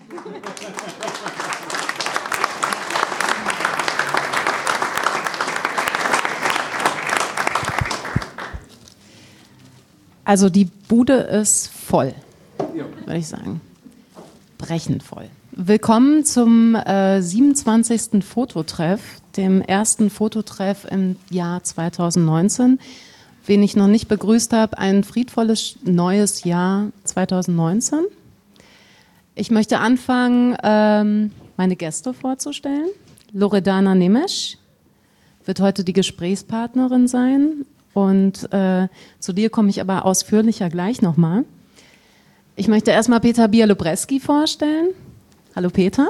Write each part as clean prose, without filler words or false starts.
Also die Bude ist voll, würde ich sagen. Brechend voll. Willkommen zum 27. Fototreff, dem ersten Fototreff im Jahr 2019. Wen ich noch nicht begrüßt habe, ein friedvolles neues Jahr 2019. Ich möchte anfangen, meine Gäste vorzustellen. Loredana Nemes wird heute die Gesprächspartnerin sein. Und zu dir komme ich aber ausführlicher gleich nochmal. Ich möchte erstmal Peter Bialobreski vorstellen. Hallo Peter.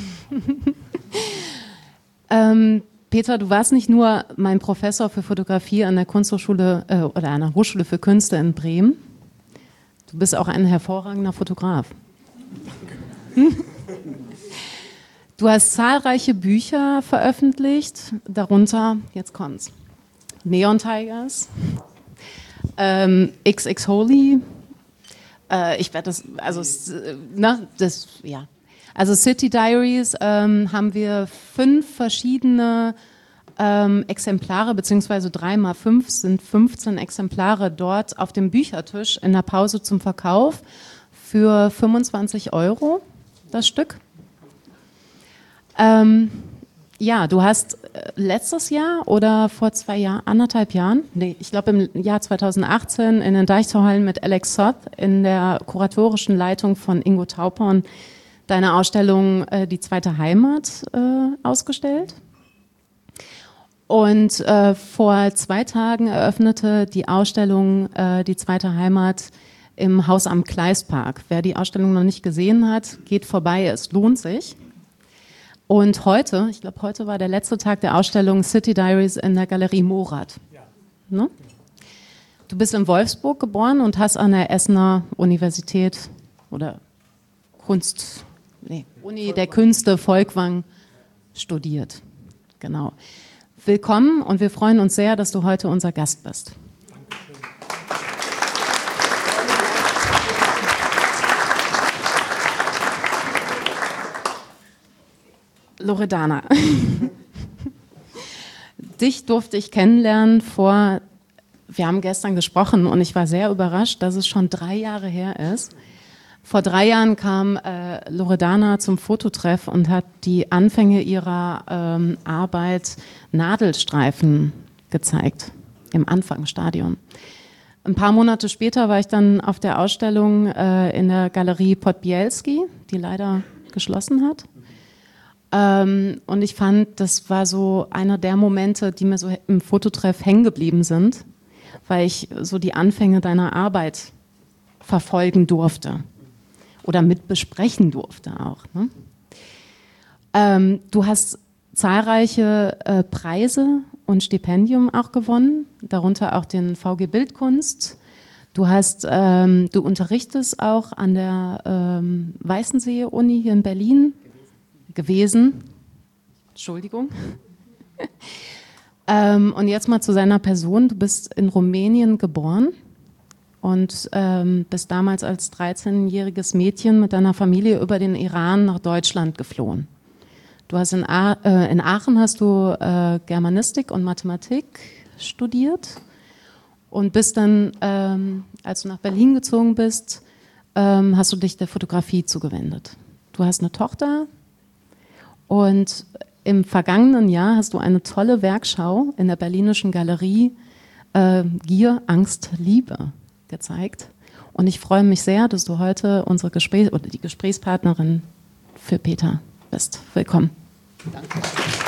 Peter, du warst nicht nur mein Professor für Fotografie an der Kunsthochschule oder an der Hochschule für Künste in Bremen. Du bist auch ein hervorragender Fotograf. Du hast zahlreiche Bücher veröffentlicht, darunter, jetzt kommt's, Neon Tigers, XX Holy, ich werde das, also, ja. Also City Diaries haben wir 5 verschiedene Exemplare, beziehungsweise 3x5 sind 15 Exemplare dort auf dem Büchertisch in der Pause zum Verkauf für 25 € das Stück. Ja, du hast letztes Jahr oder vor 2 Jahren, 1,5 Jahren, nee, ich glaube im Jahr 2018 in den Deichtorhallen mit Alex Soth in der kuratorischen Leitung von Ingo Tauporn deine Ausstellung Die zweite Heimat ausgestellt. Und vor 2 Tagen eröffnete die Ausstellung Die zweite Heimat im Haus am Kleistpark. Wer die Ausstellung noch nicht gesehen hat, geht vorbei, es lohnt sich. Und heute, ich glaube, heute war der letzte Tag der Ausstellung City Diaries in der Galerie Morath. Ja. Ne? Du bist in Wolfsburg geboren und hast an der Essener Universität oder Uni der Künste Folkwang studiert. Genau. Willkommen und wir freuen uns sehr, dass du heute unser Gast bist. Loredana, dich durfte ich kennenlernen wir haben gestern gesprochen und ich war sehr überrascht, dass es schon 3 Jahre her ist. Vor 3 Jahren kam Loredana zum Fototreff und hat die Anfänge ihrer Arbeit Nadelstreifen gezeigt, im Anfangsstadium. Ein paar Monate später war ich dann auf der Ausstellung in der Galerie Podbielski, die leider geschlossen hat. Und ich fand, das war so einer der Momente, die mir so im Fototreff hängen geblieben sind, weil ich so die Anfänge deiner Arbeit verfolgen durfte oder mit besprechen durfte auch. Ne? Du hast zahlreiche Preise und Stipendien auch gewonnen, darunter auch den VG Bildkunst. Du unterrichtest auch an der Weißensee-Uni hier in Berlin. Gewesen. Entschuldigung. Und jetzt mal zu seiner Person. Du bist in Rumänien geboren und bist damals als 13-jähriges Mädchen mit deiner Familie über den Iran nach Deutschland geflohen. Du hast in Aachen hast du Germanistik und Mathematik studiert und bist dann, als du nach Berlin gezogen bist, hast du dich der Fotografie zugewendet. Du hast eine Tochter. Und im vergangenen Jahr hast du eine tolle Werkschau in der Berlinischen Galerie Gier, Angst, Liebe gezeigt. Und ich freue mich sehr, dass du heute die Gesprächspartnerin für Peter bist. Willkommen. Danke.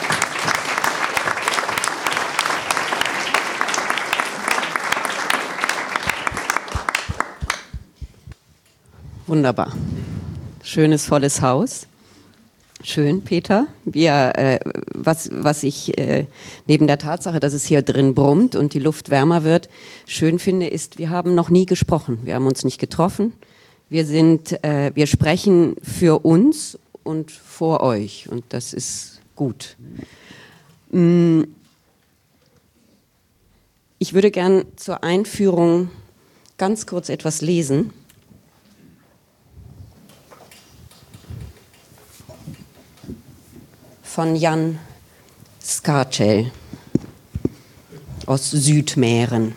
Wunderbar. Schönes, volles Haus. Schön, Peter. Was ich neben der Tatsache, dass es hier drin brummt und die Luft wärmer wird, schön finde, ist, wir haben noch nie gesprochen. Wir haben uns nicht getroffen. Wir sprechen für uns und vor euch und das ist gut. Ich würde gern zur Einführung ganz kurz etwas lesen. von Jan Skarcel aus Südmähren.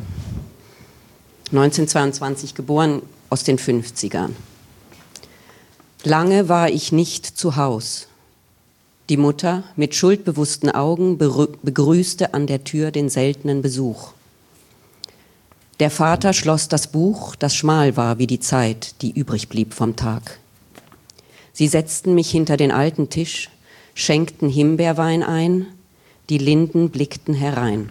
1922 geboren, aus den 50ern. Lange war ich nicht zu Haus. Die Mutter mit schuldbewussten Augen begrüßte an der Tür den seltenen Besuch. Der Vater schloss das Buch, das schmal war wie die Zeit, die übrig blieb vom Tag. Sie setzten mich hinter den alten Tisch, schenkten Himbeerwein ein, die Linden blickten herein.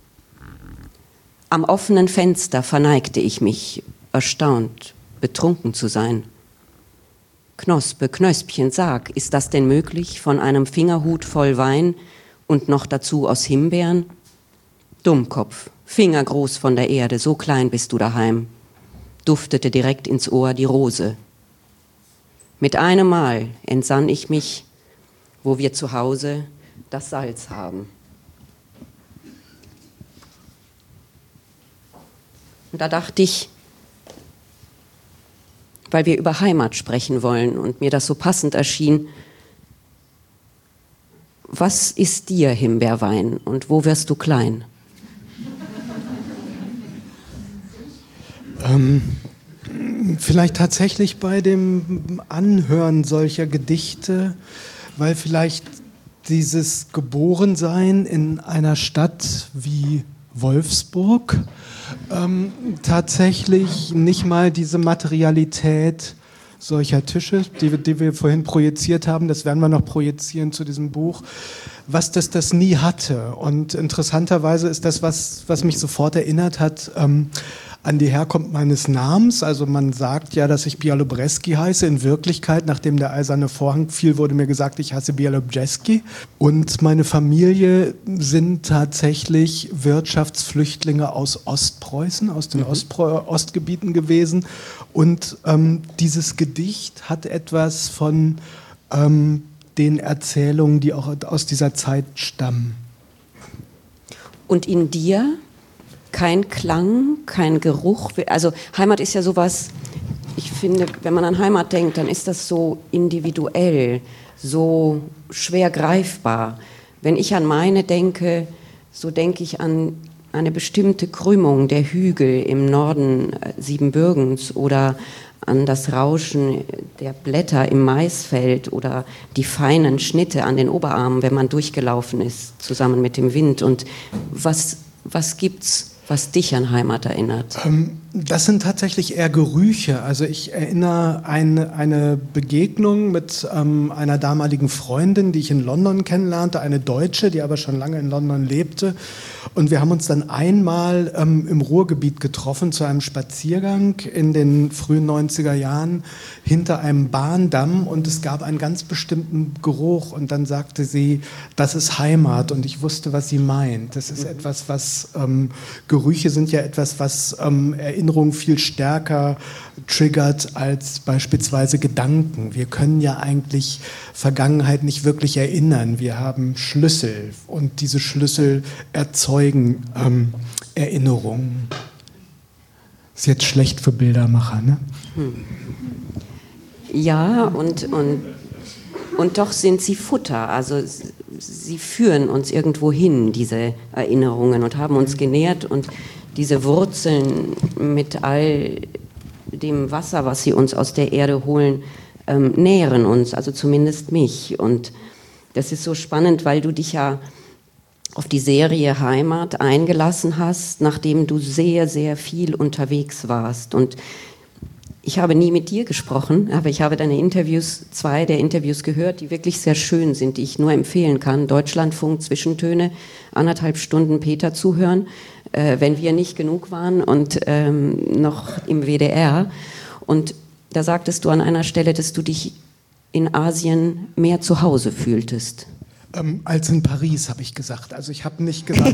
Am offenen Fenster verneigte ich mich, erstaunt, betrunken zu sein. Knospe, Knöspchen, sag, ist das denn möglich, von einem Fingerhut voll Wein und noch dazu aus Himbeeren? Dummkopf, fingergroß von der Erde, so klein bist du daheim, duftete direkt ins Ohr die Rose. Mit einem Mal entsann ich mich, wo wir zu Hause das Salz haben. Und da dachte ich, weil wir über Heimat sprechen wollen und mir das so passend erschien, was ist dir Himbeerwein und wo wirst du klein? Vielleicht tatsächlich bei dem Anhören solcher Gedichte, weil vielleicht dieses Geborensein in einer Stadt wie Wolfsburg tatsächlich nicht mal diese Materialität solcher Tische, die wir vorhin projiziert haben, das werden wir noch projizieren zu diesem Buch, was das nie hatte. Und interessanterweise ist das, was mich sofort erinnert hat, an die Herkunft meines Namens. Also man sagt ja, dass ich Bialobreski heiße. In Wirklichkeit, nachdem der eiserne Vorhang fiel, wurde mir gesagt, ich heiße Bialobjeski. Und meine Familie sind tatsächlich Wirtschaftsflüchtlinge aus Ostpreußen, aus den Ostgebieten gewesen. Und dieses Gedicht hat etwas von den Erzählungen, die auch aus dieser Zeit stammen. Und in dir? Kein Klang, kein Geruch. Also Heimat ist ja sowas, ich finde, wenn man an Heimat denkt, dann ist das so individuell, so schwer greifbar. Wenn ich an meine denke, so denke ich an eine bestimmte Krümmung der Hügel im Norden Siebenbürgens oder an das Rauschen der Blätter im Maisfeld oder die feinen Schnitte an den Oberarmen, wenn man durchgelaufen ist, zusammen mit dem Wind. Und was gibt's, was dich an Heimat erinnert? Das sind tatsächlich eher Gerüche. Also ich erinnere eine Begegnung mit einer damaligen Freundin, die ich in London kennenlernte, eine Deutsche, die aber schon lange in London lebte. Und wir haben uns dann einmal im Ruhrgebiet getroffen zu einem Spaziergang in den frühen 90er Jahren hinter einem Bahndamm und es gab einen ganz bestimmten Geruch und dann sagte sie, das ist Heimat und ich wusste, was sie meint. Das ist etwas, was Gerüche sind ja etwas, was Erinnerungen viel stärker triggert als beispielsweise Gedanken. Wir können ja eigentlich Vergangenheit nicht wirklich erinnern. Wir haben Schlüssel und diese Schlüssel erzeugen Erinnerungen. Ist jetzt schlecht für Bildermacher, ne? Ja, und doch sind sie Futter. Also sie führen uns irgendwo hin, diese Erinnerungen, und haben uns genährt und diese Wurzeln mit all dem Wasser, was sie uns aus der Erde holen, nähren uns, also zumindest mich. Und das ist so spannend, weil du dich ja auf die Serie Heimat eingelassen hast, nachdem du sehr, sehr viel unterwegs warst. Und ich habe nie mit dir gesprochen, aber ich habe zwei der Interviews gehört, die wirklich sehr schön sind, die ich nur empfehlen kann. Deutschlandfunk, Zwischentöne, 1,5 Stunden Peter zuhören, wenn wir nicht genug waren und noch im WDR. Und da sagtest du an einer Stelle, dass du dich in Asien mehr zu Hause fühltest. Als in Paris, habe ich gesagt. Also ich habe nicht gesagt...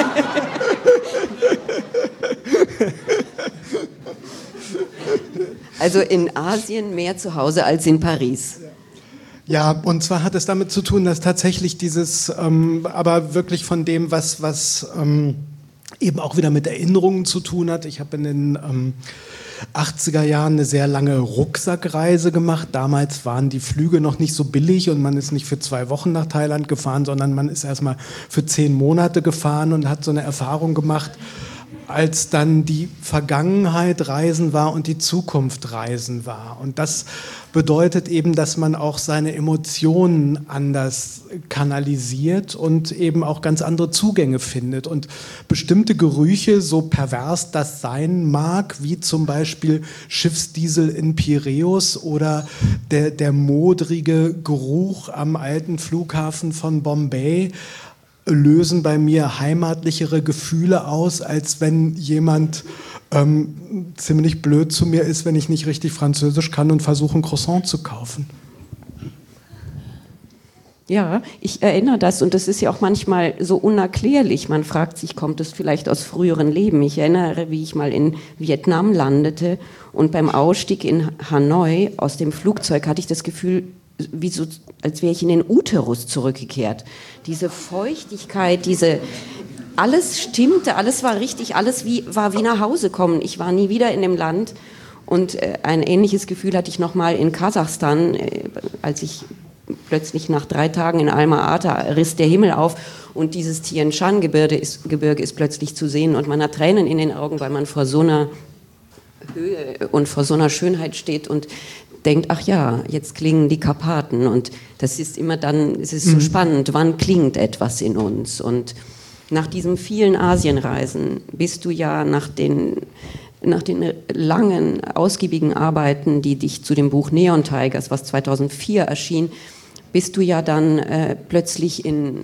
Also in Asien mehr zu Hause als in Paris. Ja, und zwar hat es damit zu tun, dass tatsächlich dieses, aber wirklich von dem, was eben auch wieder mit Erinnerungen zu tun hat. Ich habe in den 80er Jahren eine sehr lange Rucksackreise gemacht. Damals waren die Flüge noch nicht so billig und man ist nicht für 2 Wochen nach Thailand gefahren, sondern man ist erstmal für 10 Monate gefahren und hat so eine Erfahrung gemacht, als dann die Vergangenheit Reisen war und die Zukunft Reisen war. Und das bedeutet eben, dass man auch seine Emotionen anders kanalisiert und eben auch ganz andere Zugänge findet. Und bestimmte Gerüche, so pervers das sein mag, wie zum Beispiel Schiffsdiesel in Piräus oder der modrige Geruch am alten Flughafen von Bombay, lösen bei mir heimatlichere Gefühle aus, als wenn jemand ziemlich blöd zu mir ist, wenn ich nicht richtig Französisch kann und versuche, ein Croissant zu kaufen. Ja, ich erinnere das und das ist ja auch manchmal so unerklärlich. Man fragt sich, kommt es vielleicht aus früheren Leben? Ich erinnere, wie ich mal in Vietnam landete und beim Ausstieg in Hanoi aus dem Flugzeug hatte ich das Gefühl, wie so, als wäre ich in den Uterus zurückgekehrt. Diese Feuchtigkeit, alles stimmte, alles war richtig, alles war wie nach Hause kommen. Ich war nie wieder in dem Land und ein ähnliches Gefühl hatte ich nochmal in Kasachstan, als ich plötzlich nach 3 Tagen in Alma-Ata riss der Himmel auf und dieses Tien Shan-Gebirge ist plötzlich zu sehen und man hat Tränen in den Augen, weil man vor so einer Höhe und vor so einer Schönheit steht und denkt, ach ja, jetzt klingen die Karpaten und das ist immer dann, es ist so spannend, wann klingt etwas in uns und nach diesen vielen Asienreisen bist du ja nach den langen, ausgiebigen Arbeiten, die dich zu dem Buch Neon Tigers, was 2004 erschien, bist du ja dann plötzlich in,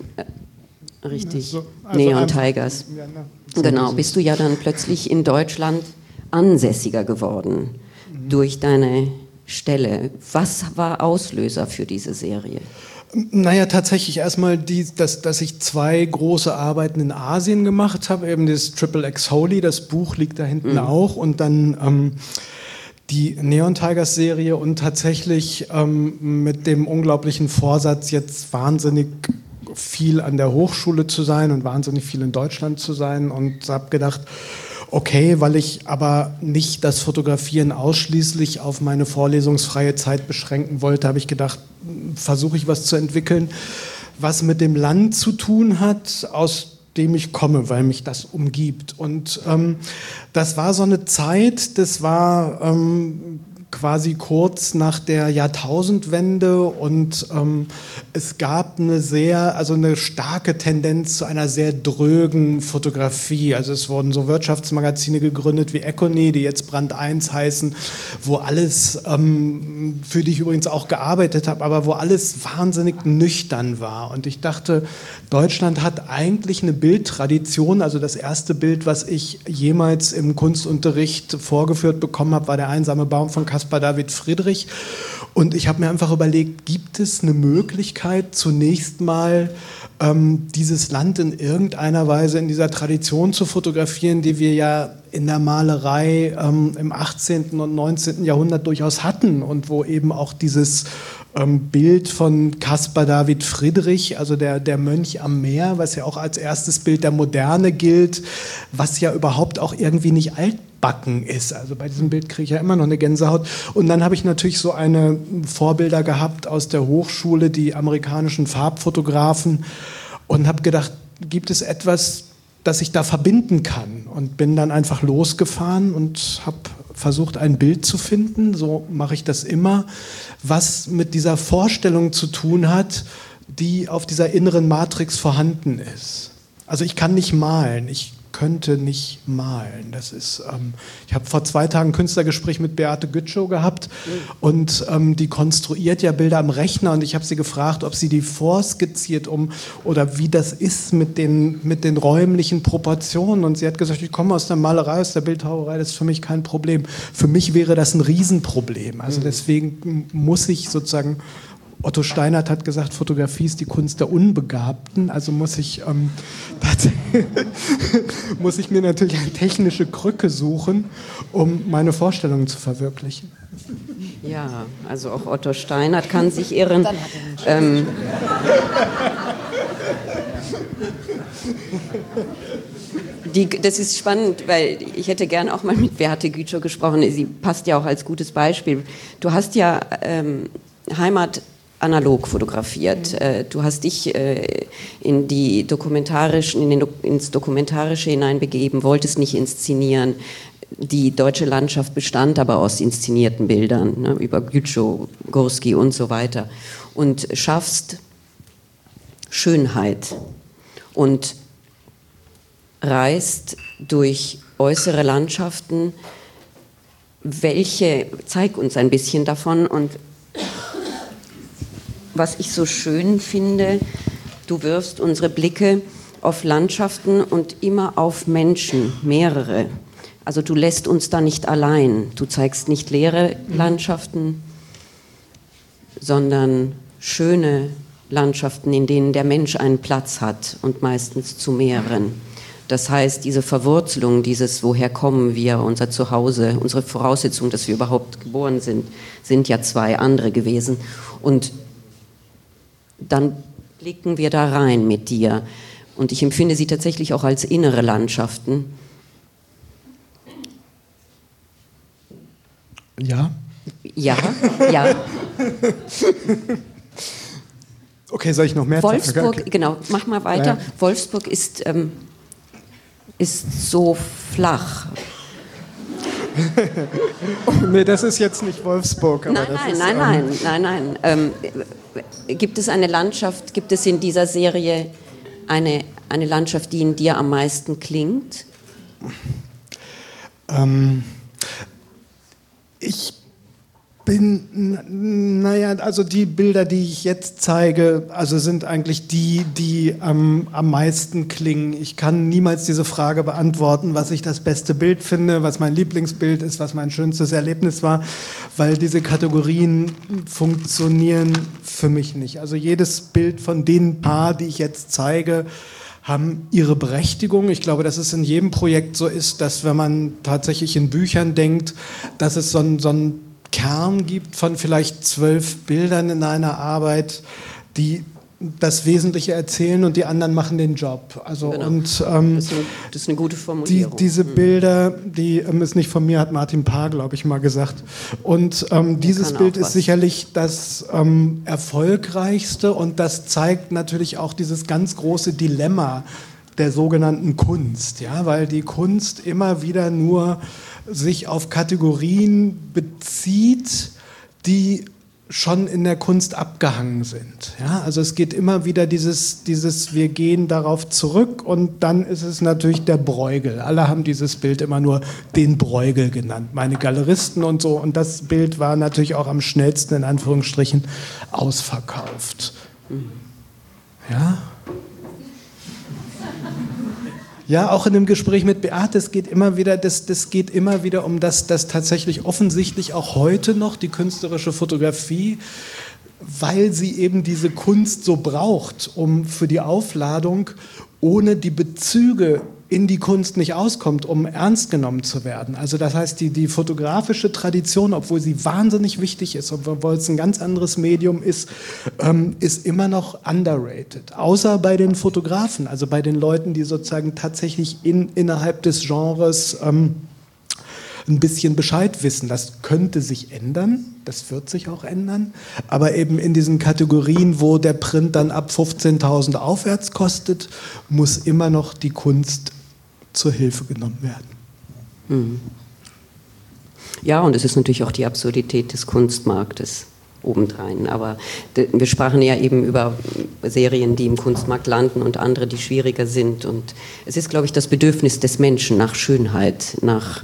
Neon Tigers, genau, bist du ja dann plötzlich in Deutschland ansässiger geworden durch deine Stelle. Was war Auslöser für diese Serie? Naja, tatsächlich erstmal, dass ich 2 große Arbeiten in Asien gemacht habe, eben das Triple X Holy, das Buch liegt da hinten auch und dann die Neon Tigers Serie und tatsächlich mit dem unglaublichen Vorsatz, jetzt wahnsinnig viel an der Hochschule zu sein und wahnsinnig viel in Deutschland zu sein und habe gedacht, okay, weil ich aber nicht das Fotografieren ausschließlich auf meine vorlesungsfreie Zeit beschränken wollte, habe ich gedacht, versuche ich was zu entwickeln, was mit dem Land zu tun hat, aus dem ich komme, weil mich das umgibt. Und das war so eine Zeit, das war quasi kurz nach der Jahrtausendwende und es gab eine starke Tendenz zu einer sehr drögen Fotografie. Also es wurden so Wirtschaftsmagazine gegründet wie Econy, die jetzt Brand 1 heißen, wo alles, für die ich übrigens auch gearbeitet habe, aber wo alles wahnsinnig nüchtern war. Und ich dachte, Deutschland hat eigentlich eine Bildtradition. Also das erste Bild, was ich jemals im Kunstunterricht vorgeführt bekommen habe, war der einsame Baum von Caspar David Friedrich. Und ich habe mir einfach überlegt, gibt es eine Möglichkeit, zunächst mal dieses Land in irgendeiner Weise in dieser Tradition zu fotografieren, die wir ja in der Malerei im 18. und 19. Jahrhundert durchaus hatten und wo eben auch dieses Bild von Caspar David Friedrich, also der Mönch am Meer, was ja auch als erstes Bild der Moderne gilt, was ja überhaupt auch irgendwie nicht altbacken ist. Also bei diesem Bild kriege ich ja immer noch eine Gänsehaut. Und dann habe ich natürlich so eine Vorbilder gehabt aus der Hochschule, die amerikanischen Farbfotografen, und habe gedacht, gibt es etwas, das ich da verbinden kann? Und bin dann einfach losgefahren und habe versucht, ein Bild zu finden, so mache ich das immer, was mit dieser Vorstellung zu tun hat, die auf dieser inneren Matrix vorhanden ist. Also ich kann nicht malen, ich könnte nicht malen. Das ist, ich habe vor 2 Tagen ein Künstlergespräch mit Beate Gütschow gehabt und die konstruiert ja Bilder am Rechner und ich habe sie gefragt, ob sie die vorskizziert oder wie das ist mit den räumlichen Proportionen, und sie hat gesagt, ich komme aus der Malerei, aus der Bildhauerei, das ist für mich kein Problem. Für mich wäre das ein Riesenproblem. Also deswegen muss ich sozusagen, Otto Steinert hat gesagt, Fotografie ist die Kunst der Unbegabten, also muss ich mir natürlich eine technische Krücke suchen, um meine Vorstellungen zu verwirklichen. Ja, also auch Otto Steinert kann sich irren. Das ist spannend, weil ich hätte gern auch mal mit Beate Gütschow gesprochen. Sie passt ja auch als gutes Beispiel. Du hast ja Heimat analog fotografiert. Du hast dich in die ins Dokumentarische hineinbegeben, wolltest nicht inszenieren. Die deutsche Landschaft bestand aber aus inszenierten Bildern, ne, über Gütschow, Gursky und so weiter. Und schaffst Schönheit und reist durch äußere Landschaften. Zeig uns ein bisschen davon. Und was ich so schön finde, du wirfst unsere Blicke auf Landschaften und immer auf Menschen, mehrere. Also du lässt uns da nicht allein. Du zeigst nicht leere Landschaften, sondern schöne Landschaften, in denen der Mensch einen Platz hat und meistens zu mehreren. Das heißt, diese Verwurzelung, dieses woher kommen wir, unser Zuhause, unsere Voraussetzung, dass wir überhaupt geboren sind ja zwei andere gewesen. Und dann blicken wir da rein mit dir. Und ich empfinde sie tatsächlich auch als innere Landschaften. Ja? Ja, ja. Okay, soll ich noch mehr sagen? Wolfsburg, okay. Genau, mach mal weiter. Ja. Wolfsburg ist so flach. Nee, das ist jetzt nicht Wolfsburg. Aber Nein. Gibt es eine Landschaft, gibt es in dieser Serie eine Landschaft, die in dir am meisten klingt? Ich bin, also die Bilder, die ich jetzt zeige, also sind eigentlich die am meisten klingen. Ich kann niemals diese Frage beantworten, was ich das beste Bild finde, was mein Lieblingsbild ist, was mein schönstes Erlebnis war, weil diese Kategorien funktionieren für mich nicht. Also jedes Bild von den paar, die ich jetzt zeige, haben ihre Berechtigung. Ich glaube, dass es in jedem Projekt so ist, dass wenn man tatsächlich in Büchern denkt, dass es so ein Kern gibt von vielleicht 12 Bildern in einer Arbeit, die das Wesentliche erzählen und die anderen machen den Job. Also genau. Und das ist eine gute Formulierung. diese Bilder, die ist nicht von mir, hat Martin Paar, glaube ich, mal gesagt. Und dieses Bild ist sicherlich das erfolgreichste und das zeigt natürlich auch dieses ganz große Dilemma der sogenannten Kunst, ja, weil die Kunst immer wieder nur sich auf Kategorien bezieht, die schon in der Kunst abgehangen sind. Ja, also es geht immer wieder dieses wir gehen darauf zurück und dann ist es natürlich der Bruegel. Alle haben dieses Bild immer nur den Bruegel genannt, meine Galeristen und so. Und das Bild war natürlich auch am schnellsten, in Anführungsstrichen, ausverkauft. Ja. Ja, auch in dem Gespräch mit Beate, das geht immer wieder um das tatsächlich offensichtlich auch heute noch die künstlerische Fotografie, weil sie eben diese Kunst so braucht, um für die Aufladung ohne die Bezüge in die Kunst nicht auskommt, um ernst genommen zu werden. Also das heißt, die fotografische Tradition, obwohl sie wahnsinnig wichtig ist, obwohl es ein ganz anderes Medium ist, ist immer noch underrated. Außer bei den Fotografen, also bei den Leuten, die sozusagen tatsächlich innerhalb des Genres ein bisschen Bescheid wissen. Das könnte sich ändern, das wird sich auch ändern, aber eben in diesen Kategorien, wo der Print dann ab 15.000 aufwärts kostet, muss immer noch die Kunst zur Hilfe genommen werden. Ja, und es ist natürlich auch die Absurdität des Kunstmarktes obendrein. Aber wir sprachen ja eben über Serien, die im Kunstmarkt landen und andere, die schwieriger sind. Und es ist, glaube ich, das Bedürfnis des Menschen nach Schönheit, nach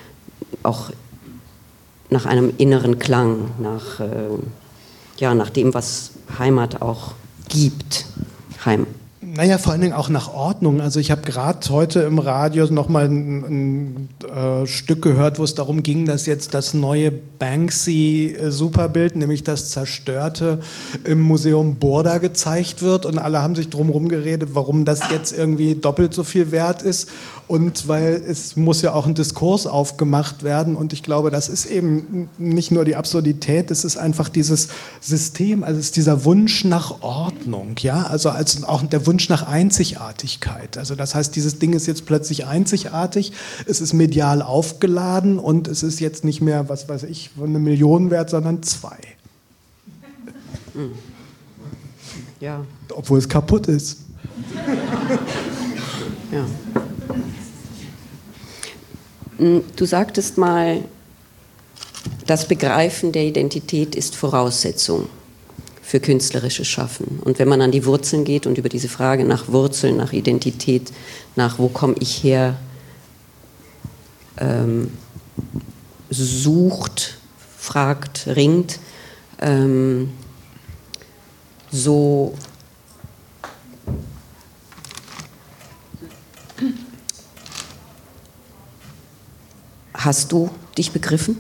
einem inneren Klang, nach dem, was Heimat auch gibt. Naja, vor allen Dingen auch nach Ordnung. Also ich habe gerade heute im Radio nochmal ein Stück gehört, wo es darum ging, dass jetzt das neue Banksy-Superbild, nämlich das Zerstörte, im Museum Burda gezeigt wird. Und alle haben sich drumherum geredet, warum das jetzt irgendwie doppelt so viel wert ist. Und weil es muss ja auch ein Diskurs aufgemacht werden. Und ich glaube, das ist eben nicht nur die Absurdität, es ist einfach dieses System, also es ist dieser Wunsch nach Ordnung. Ja? Also auch der Wunsch Wunsch nach Einzigartigkeit. Also das heißt, dieses Ding ist jetzt plötzlich einzigartig, es ist medial aufgeladen und es ist jetzt nicht mehr, was weiß ich, 1 Million wert, sondern 2. Ja. Obwohl es kaputt ist. Ja. Du sagtest mal, das Begreifen der Identität ist Voraussetzung für künstlerisches Schaffen. Und wenn man an die Wurzeln geht und über diese Frage nach Wurzeln, nach Identität, nach wo komme ich her, sucht, fragt, ringt, so hast du dich begriffen?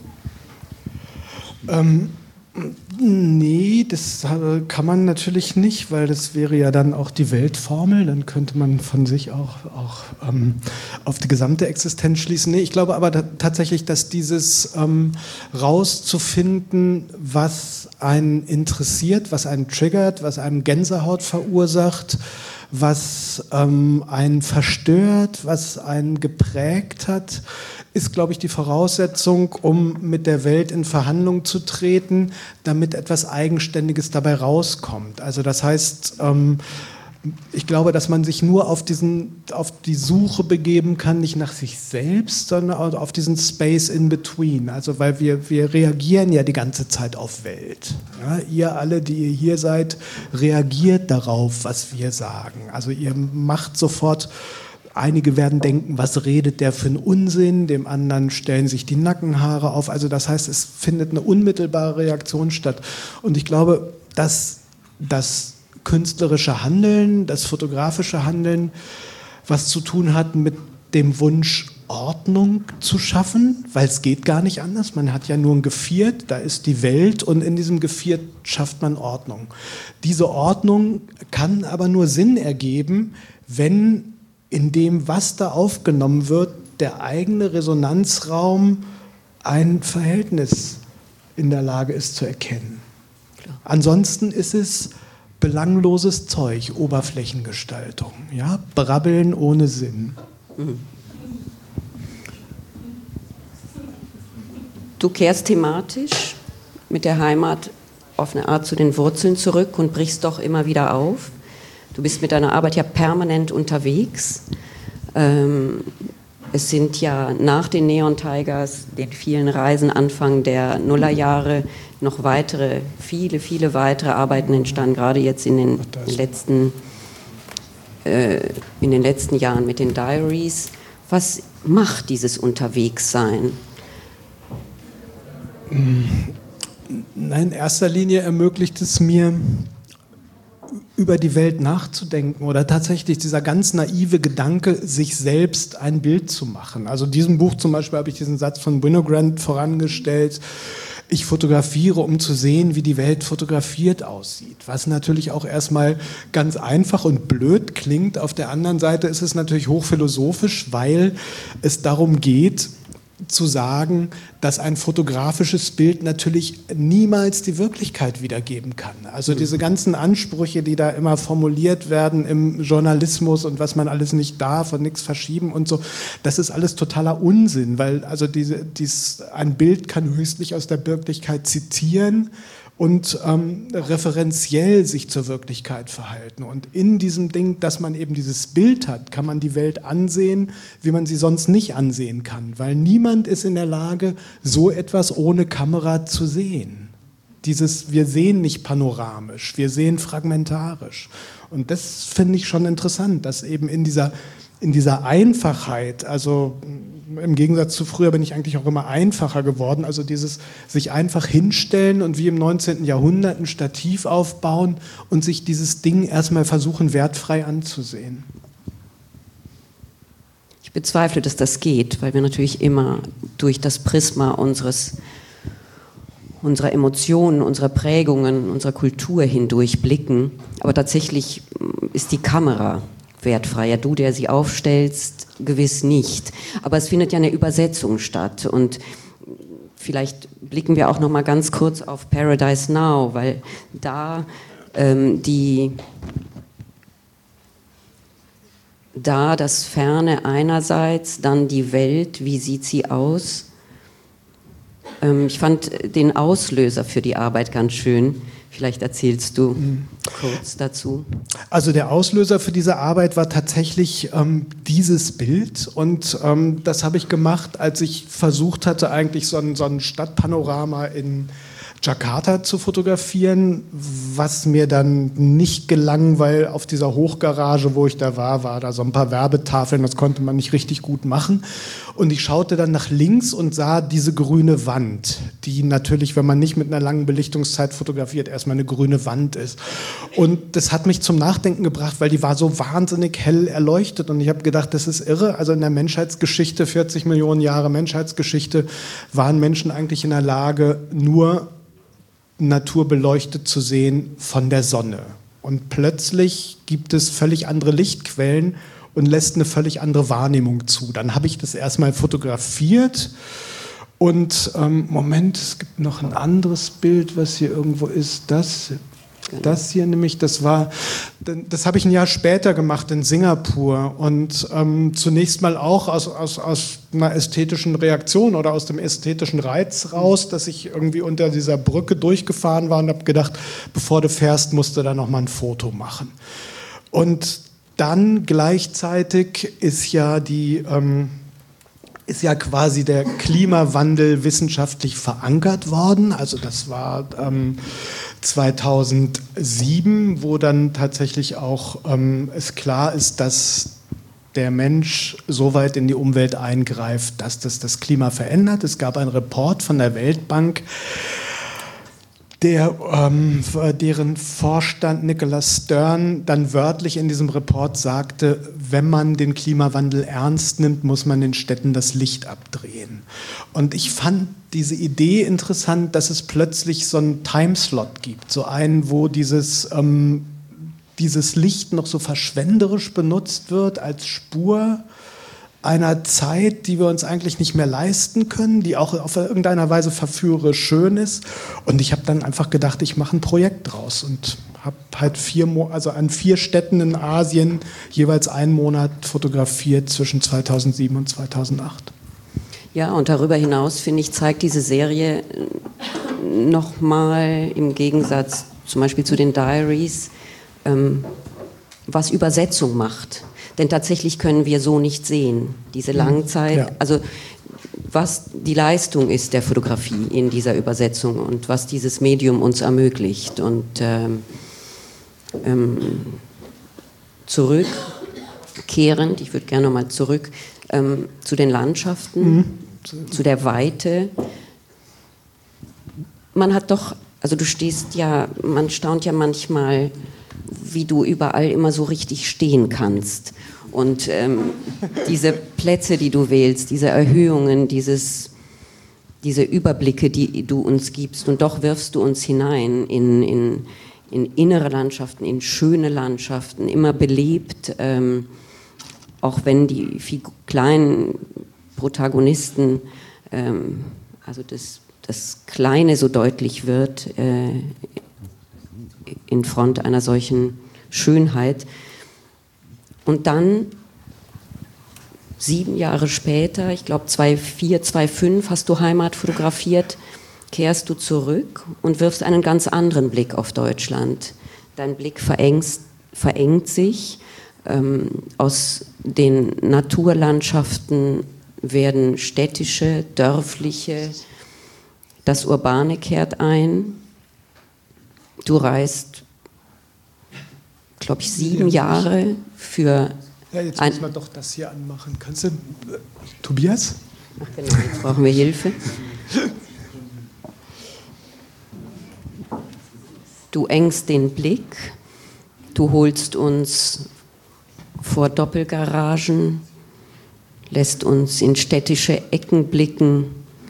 Nee, das kann man natürlich nicht, weil das wäre ja dann auch die Weltformel, dann könnte man von sich auch auf die gesamte Existenz schließen. Nee, ich glaube aber tatsächlich, dass dieses rauszufinden, was einen interessiert, was einen triggert, was einem Gänsehaut verursacht, was einen verstört, was einen geprägt hat, ist, glaube ich, die Voraussetzung, um mit der Welt in Verhandlung zu treten, damit etwas Eigenständiges dabei rauskommt. Also das heißt, ich glaube, dass man sich nur auf die Suche begeben kann, nicht nach sich selbst, sondern auf diesen Space in between. Also weil wir reagieren ja die ganze Zeit auf Welt. Ja, ihr alle, die ihr hier seid, reagiert darauf, was wir sagen. Also ihr macht sofort. Einige werden denken, was redet der für einen Unsinn, dem anderen stellen sich die Nackenhaare auf. Also das heißt, es findet eine unmittelbare Reaktion statt. Und ich glaube, dass das künstlerische Handeln, das fotografische Handeln, was zu tun hat mit dem Wunsch, Ordnung zu schaffen, weil es geht gar nicht anders. Man hat ja nur ein Geviert, da ist die Welt und in diesem Geviert schafft man Ordnung. Diese Ordnung kann aber nur Sinn ergeben, wenn in dem, was da aufgenommen wird, der eigene Resonanzraum ein Verhältnis in der Lage ist zu erkennen. Klar. Ansonsten ist es belangloses Zeug, Oberflächengestaltung, ja? Brabbeln ohne Sinn. Du kehrst thematisch mit der Heimat auf eine Art zu den Wurzeln zurück und brichst doch immer wieder auf. Du bist mit deiner Arbeit ja permanent unterwegs. Es sind ja nach den Neon Tigers, den vielen Reisen Anfang der Nullerjahre, noch weitere, viele weitere Arbeiten entstanden, gerade jetzt in den letzten Jahren mit den Diaries. Was macht dieses Unterwegssein? Nein, in erster Linie ermöglicht es mir, über die Welt nachzudenken oder tatsächlich dieser ganz naive Gedanke, sich selbst ein Bild zu machen. Also in diesem Buch zum Beispiel habe ich diesen Satz von Winogrand vorangestellt: Ich fotografiere, um zu sehen, wie die Welt fotografiert aussieht. Was natürlich auch erstmal ganz einfach und blöd klingt. Auf der anderen Seite ist es natürlich hochphilosophisch, weil es darum geht, zu sagen, dass ein fotografisches Bild natürlich niemals die Wirklichkeit wiedergeben kann. Also diese ganzen Ansprüche, die da immer formuliert werden im Journalismus und was man alles nicht darf und nichts verschieben und so, das ist alles totaler Unsinn, weil also ein Bild kann höchstlich aus der Wirklichkeit zitieren und referenziell sich zur Wirklichkeit verhalten. Und in diesem Ding, dass man eben dieses Bild hat, kann man die Welt ansehen, wie man sie sonst nicht ansehen kann. Weil niemand ist in der Lage, so etwas ohne Kamera zu sehen. Wir sehen nicht panoramisch, wir sehen fragmentarisch. Und das finde ich schon interessant, dass eben in dieser Einfachheit, also im Gegensatz zu früher bin ich eigentlich auch immer einfacher geworden, also dieses sich einfach hinstellen und wie im 19. Jahrhundert ein Stativ aufbauen und sich dieses Ding erstmal versuchen, wertfrei anzusehen. Ich bezweifle, dass das geht, weil wir natürlich immer durch das Prisma unserer Emotionen, unserer Prägungen, unserer Kultur hindurch blicken. Aber tatsächlich ist die Kamera wertfrei. Ja, du, der sie aufstellst, gewiss nicht. Aber es findet ja eine Übersetzung statt. Und vielleicht blicken wir auch noch mal ganz kurz auf Paradise Now, weil da die da das Ferne einerseits, dann die Welt, wie sieht sie aus? Ich fand den Auslöser für die Arbeit ganz schön. Vielleicht erzählst du kurz dazu. Also der Auslöser für diese Arbeit war tatsächlich dieses Bild und das habe ich gemacht, als ich versucht hatte, eigentlich so ein Stadtpanorama in Jakarta zu fotografieren, was mir dann nicht gelang, weil auf dieser Hochgarage, wo ich da war da so ein paar Werbetafeln, das konnte man nicht richtig gut machen. Und ich schaute dann nach links und sah diese grüne Wand, die natürlich, wenn man nicht mit einer langen Belichtungszeit fotografiert, erstmal eine grüne Wand ist. Und das hat mich zum Nachdenken gebracht, weil die war so wahnsinnig hell erleuchtet. Und ich habe gedacht, das ist irre. Also in der Menschheitsgeschichte, 40 Millionen Jahre Menschheitsgeschichte, waren Menschen eigentlich in der Lage, nur Natur beleuchtet zu sehen von der Sonne. Und plötzlich gibt es völlig andere Lichtquellen und lässt eine völlig andere Wahrnehmung zu. Dann habe ich das erstmal fotografiert und Moment, es gibt noch ein anderes Bild, was hier irgendwo ist. Das hier nämlich, das habe ich ein Jahr später gemacht in Singapur und zunächst mal auch aus einer ästhetischen Reaktion oder aus dem ästhetischen Reiz raus, dass ich irgendwie unter dieser Brücke durchgefahren war und habe gedacht, bevor du fährst, musst du da noch mal ein Foto machen. Und dann gleichzeitig ist ja quasi der Klimawandel wissenschaftlich verankert worden. Also das war 2007, wo dann tatsächlich auch es klar ist, dass der Mensch so weit in die Umwelt eingreift, dass das Klima verändert. Es gab einen Report von der Weltbank, deren Vorstand Nicholas Stern dann wörtlich in diesem Report sagte, wenn man den Klimawandel ernst nimmt, muss man den Städten das Licht abdrehen. Und ich fand diese Idee interessant, dass es plötzlich so einen Timeslot gibt, so einen, wo dieses Licht noch so verschwenderisch benutzt wird als Spur einer Zeit, die wir uns eigentlich nicht mehr leisten können, die auch auf irgendeiner Weise verführerisch schön ist. Und ich habe dann einfach gedacht, ich mache ein Projekt draus und habe halt an 4 Städten in Asien jeweils einen Monat fotografiert zwischen 2007 und 2008. Ja, und darüber hinaus, finde ich, zeigt diese Serie nochmal im Gegensatz zum Beispiel zu den Diaries, was Übersetzung macht. Denn tatsächlich können wir so nicht sehen, diese Langzeit, ja. Also was die Leistung ist der Fotografie in dieser Übersetzung und was dieses Medium uns ermöglicht. Und zurückkehrend, ich würde gerne nochmal zurück zu den Landschaften, zu der Weite. Man hat doch, also man staunt ja manchmal, wie du überall immer so richtig stehen kannst. Und diese Plätze, die du wählst, diese Erhöhungen, diese Überblicke, die du uns gibst, und doch wirfst du uns hinein in innere Landschaften, in schöne Landschaften, immer belebt, auch wenn die kleinen Protagonisten, also das Kleine so deutlich wird in Front einer solchen Schönheit. Und dann 7 Jahre später, ich glaube 2004, 2005, hast du Heimat fotografiert, kehrst du zurück und wirfst einen ganz anderen Blick auf Deutschland. Dein Blick verengt sich, aus den Naturlandschaften werden städtische, dörfliche, das Urbane kehrt ein. Du reist, glaube ich, 7 Jahre für... Ja, jetzt müssen wir doch das hier anmachen. Kannst du, Tobias? Ach genau, jetzt brauchen wir Hilfe. Du engst den Blick, du holst uns vor Doppelgaragen, lässt uns in städtische Ecken blicken,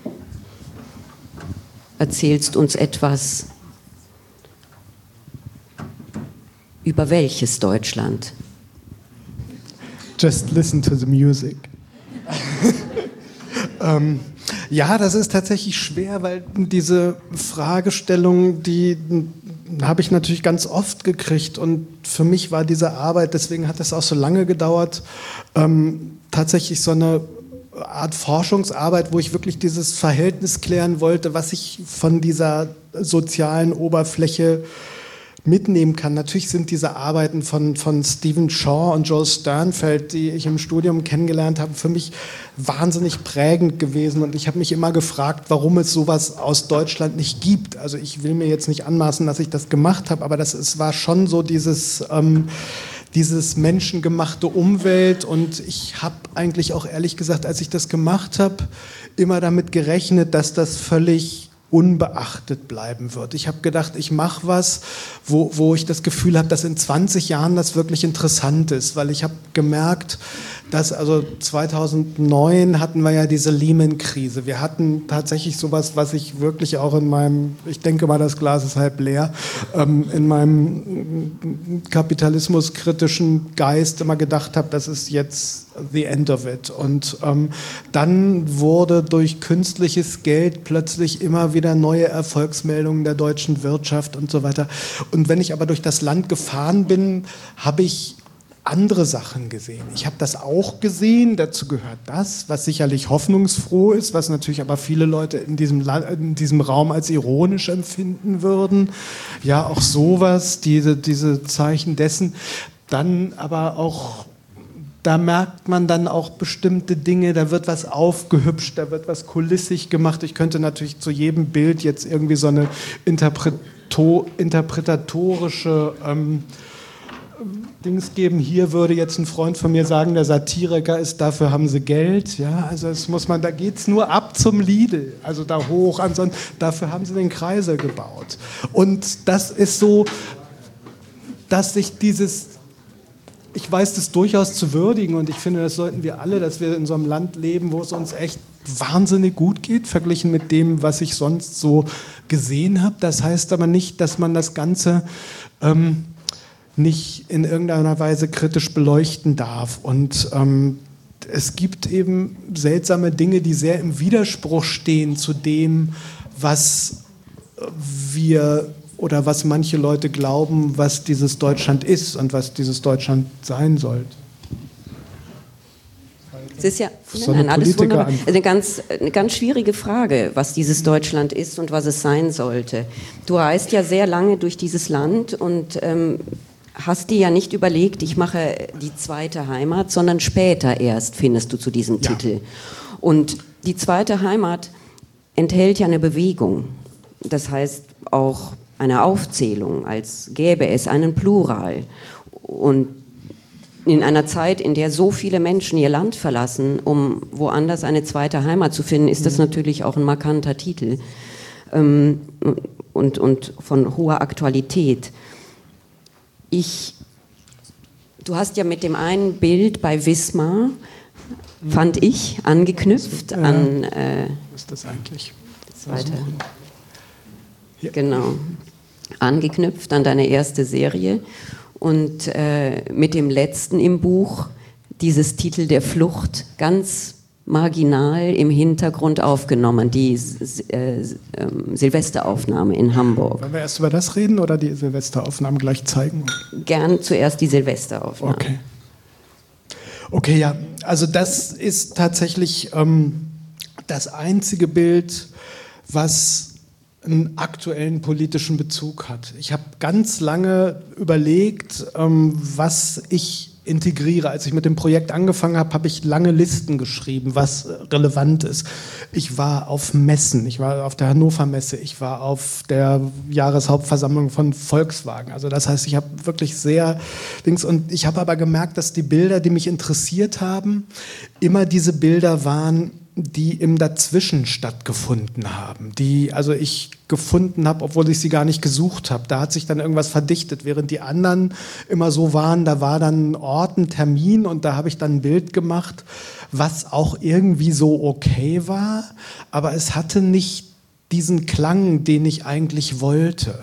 erzählst uns etwas über welches Deutschland? Just listen to the music. Ja, das ist tatsächlich schwer, weil diese Fragestellung, die habe ich natürlich ganz oft gekriegt und für mich war diese Arbeit, deswegen hat es auch so lange gedauert, tatsächlich so eine Art Forschungsarbeit, wo ich wirklich dieses Verhältnis klären wollte, was ich von dieser sozialen Oberfläche mitnehmen kann. Natürlich sind diese Arbeiten von Stephen Shaw und Joel Sternfeld, die ich im Studium kennengelernt habe, für mich wahnsinnig prägend gewesen und ich habe mich immer gefragt, warum es sowas aus Deutschland nicht gibt. Also ich will mir jetzt nicht anmaßen, dass ich das gemacht habe, aber war schon so dieses menschengemachte Umwelt und ich habe eigentlich auch ehrlich gesagt, als ich das gemacht habe, immer damit gerechnet, dass das völlig unbeachtet bleiben wird. Ich habe gedacht, ich mache was, wo ich das Gefühl habe, dass in 20 Jahren das wirklich interessant ist, weil ich habe gemerkt, dass also 2009 hatten wir ja diese Lehman-Krise. Wir hatten tatsächlich sowas, was ich wirklich auch ich denke mal, das Glas ist halb leer, in meinem kapitalismuskritischen Geist immer gedacht habe, das ist jetzt the end of it. Und dann wurde durch künstliches Geld plötzlich immer wieder neue Erfolgsmeldungen der deutschen Wirtschaft und so weiter. Und wenn ich aber durch das Land gefahren bin, habe ich andere Sachen gesehen. Ich habe das auch gesehen, dazu gehört das, was sicherlich hoffnungsfroh ist, was natürlich aber viele Leute in diesem Raum als ironisch empfinden würden. Ja, auch sowas, diese Zeichen dessen. Dann aber auch, da merkt man dann auch bestimmte Dinge, da wird was aufgehübscht, da wird was kulissig gemacht. Ich könnte natürlich zu jedem Bild jetzt irgendwie so eine interpretatorische Dings geben. Hier würde jetzt ein Freund von mir sagen, der Satiriker ist, dafür haben sie Geld. Ja, also da geht es nur ab zum Lidl, also da hoch, ansonsten, dafür haben sie den Kreisel gebaut. Und das ist so, dass sich ich weiß das durchaus zu würdigen und ich finde, das sollten wir alle, dass wir in so einem Land leben, wo es uns echt wahnsinnig gut geht, verglichen mit dem, was ich sonst so gesehen habe. Das heißt aber nicht, dass man das Ganze nicht in irgendeiner Weise kritisch beleuchten darf. Und es gibt eben seltsame Dinge, die sehr im Widerspruch stehen zu dem, was wir oder was manche Leute glauben, was dieses Deutschland ist und was dieses Deutschland sein sollte. Es ist ja alles wunderbar. Eine ganz schwierige Frage, was dieses Deutschland ist und was es sein sollte. Du reist ja sehr lange durch dieses Land und hast dir ja nicht überlegt, ich mache die zweite Heimat, sondern später erst findest du zu diesem Titel. Und die zweite Heimat enthält ja eine Bewegung. Das heißt auch eine Aufzählung, als gäbe es einen Plural. Und in einer Zeit, in der so viele Menschen ihr Land verlassen, um woanders eine zweite Heimat zu finden, ist das natürlich auch ein markanter Titel und von hoher Aktualität. Du hast ja mit dem einen Bild bei Wismar, fand ich, angeknüpft an... was ist das eigentlich? Das zweite. Genau. Angeknüpft an deine erste Serie und mit dem letzten im Buch dieses Titel der Flucht ganz marginal im Hintergrund aufgenommen, die Silvesteraufnahme in Hamburg. Wollen wir erst über das reden oder die Silvesteraufnahmen gleich zeigen? Gern zuerst die Silvesteraufnahme. Okay, ja, also das ist tatsächlich das einzige Bild, was einen aktuellen politischen Bezug hat. Ich habe ganz lange überlegt, was ich integriere. Als ich mit dem Projekt angefangen habe, habe ich lange Listen geschrieben, was relevant ist. Ich war auf Messen, ich war auf der Hannover Messe, ich war auf der Jahreshauptversammlung von Volkswagen. Also das heißt, ich habe wirklich und ich habe aber gemerkt, dass die Bilder, die mich interessiert haben, immer diese Bilder waren, die im Dazwischen stattgefunden haben, die also ich gefunden habe, obwohl ich sie gar nicht gesucht habe. Da hat sich dann irgendwas verdichtet, während die anderen immer so waren, da war dann ein Ort, ein Termin und da habe ich dann ein Bild gemacht, was auch irgendwie so okay war, aber es hatte nicht diesen Klang, den ich eigentlich wollte.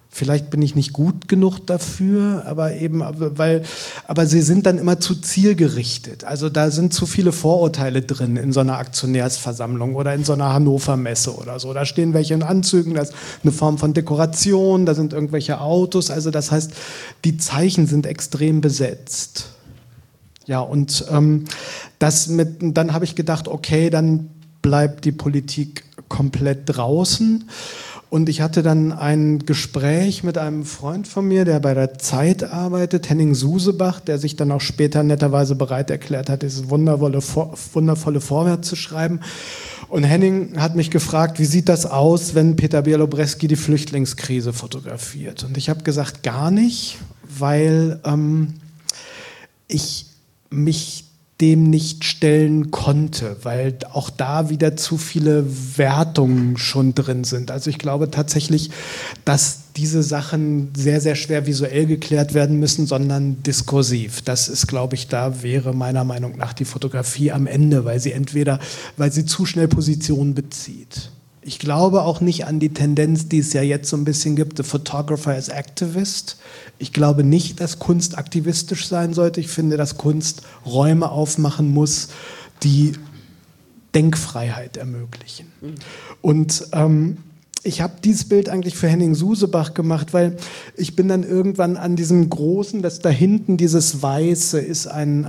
Vielleicht bin ich nicht gut genug dafür, aber sie sind dann immer zu zielgerichtet. Also da sind zu viele Vorurteile drin in so einer Aktionärsversammlung oder in so einer Hannover-Messe oder so. Da stehen welche in Anzügen, das ist eine Form von Dekoration, da sind irgendwelche Autos. Also das heißt, die Zeichen sind extrem besetzt. Ja, und dann habe ich gedacht, okay, dann bleibt die Politik komplett draußen. Und ich hatte dann ein Gespräch mit einem Freund von mir, der bei der Zeit arbeitet, Henning Susebach, der sich dann auch später netterweise bereit erklärt hat, dieses wundervolle Vorwort zu schreiben. Und Henning hat mich gefragt, wie sieht das aus, wenn Peter Bialobreski die Flüchtlingskrise fotografiert? Und ich habe gesagt, gar nicht, weil ich mich dem nicht stellen konnte, weil auch da wieder zu viele Wertungen schon drin sind. Also ich glaube tatsächlich, dass diese Sachen sehr, sehr schwer visuell geklärt werden müssen, sondern diskursiv. Das ist, glaube ich, da wäre meiner Meinung nach die Fotografie am Ende, weil sie zu schnell Position bezieht. Ich glaube auch nicht an die Tendenz, die es ja jetzt so ein bisschen gibt, the photographer as activist. Ich glaube nicht, dass Kunst aktivistisch sein sollte. Ich finde, dass Kunst Räume aufmachen muss, die Denkfreiheit ermöglichen. Und ich habe dieses Bild eigentlich für Henning Susebach gemacht, weil ich bin dann irgendwann an diesem großen, das da hinten, dieses Weiße, ist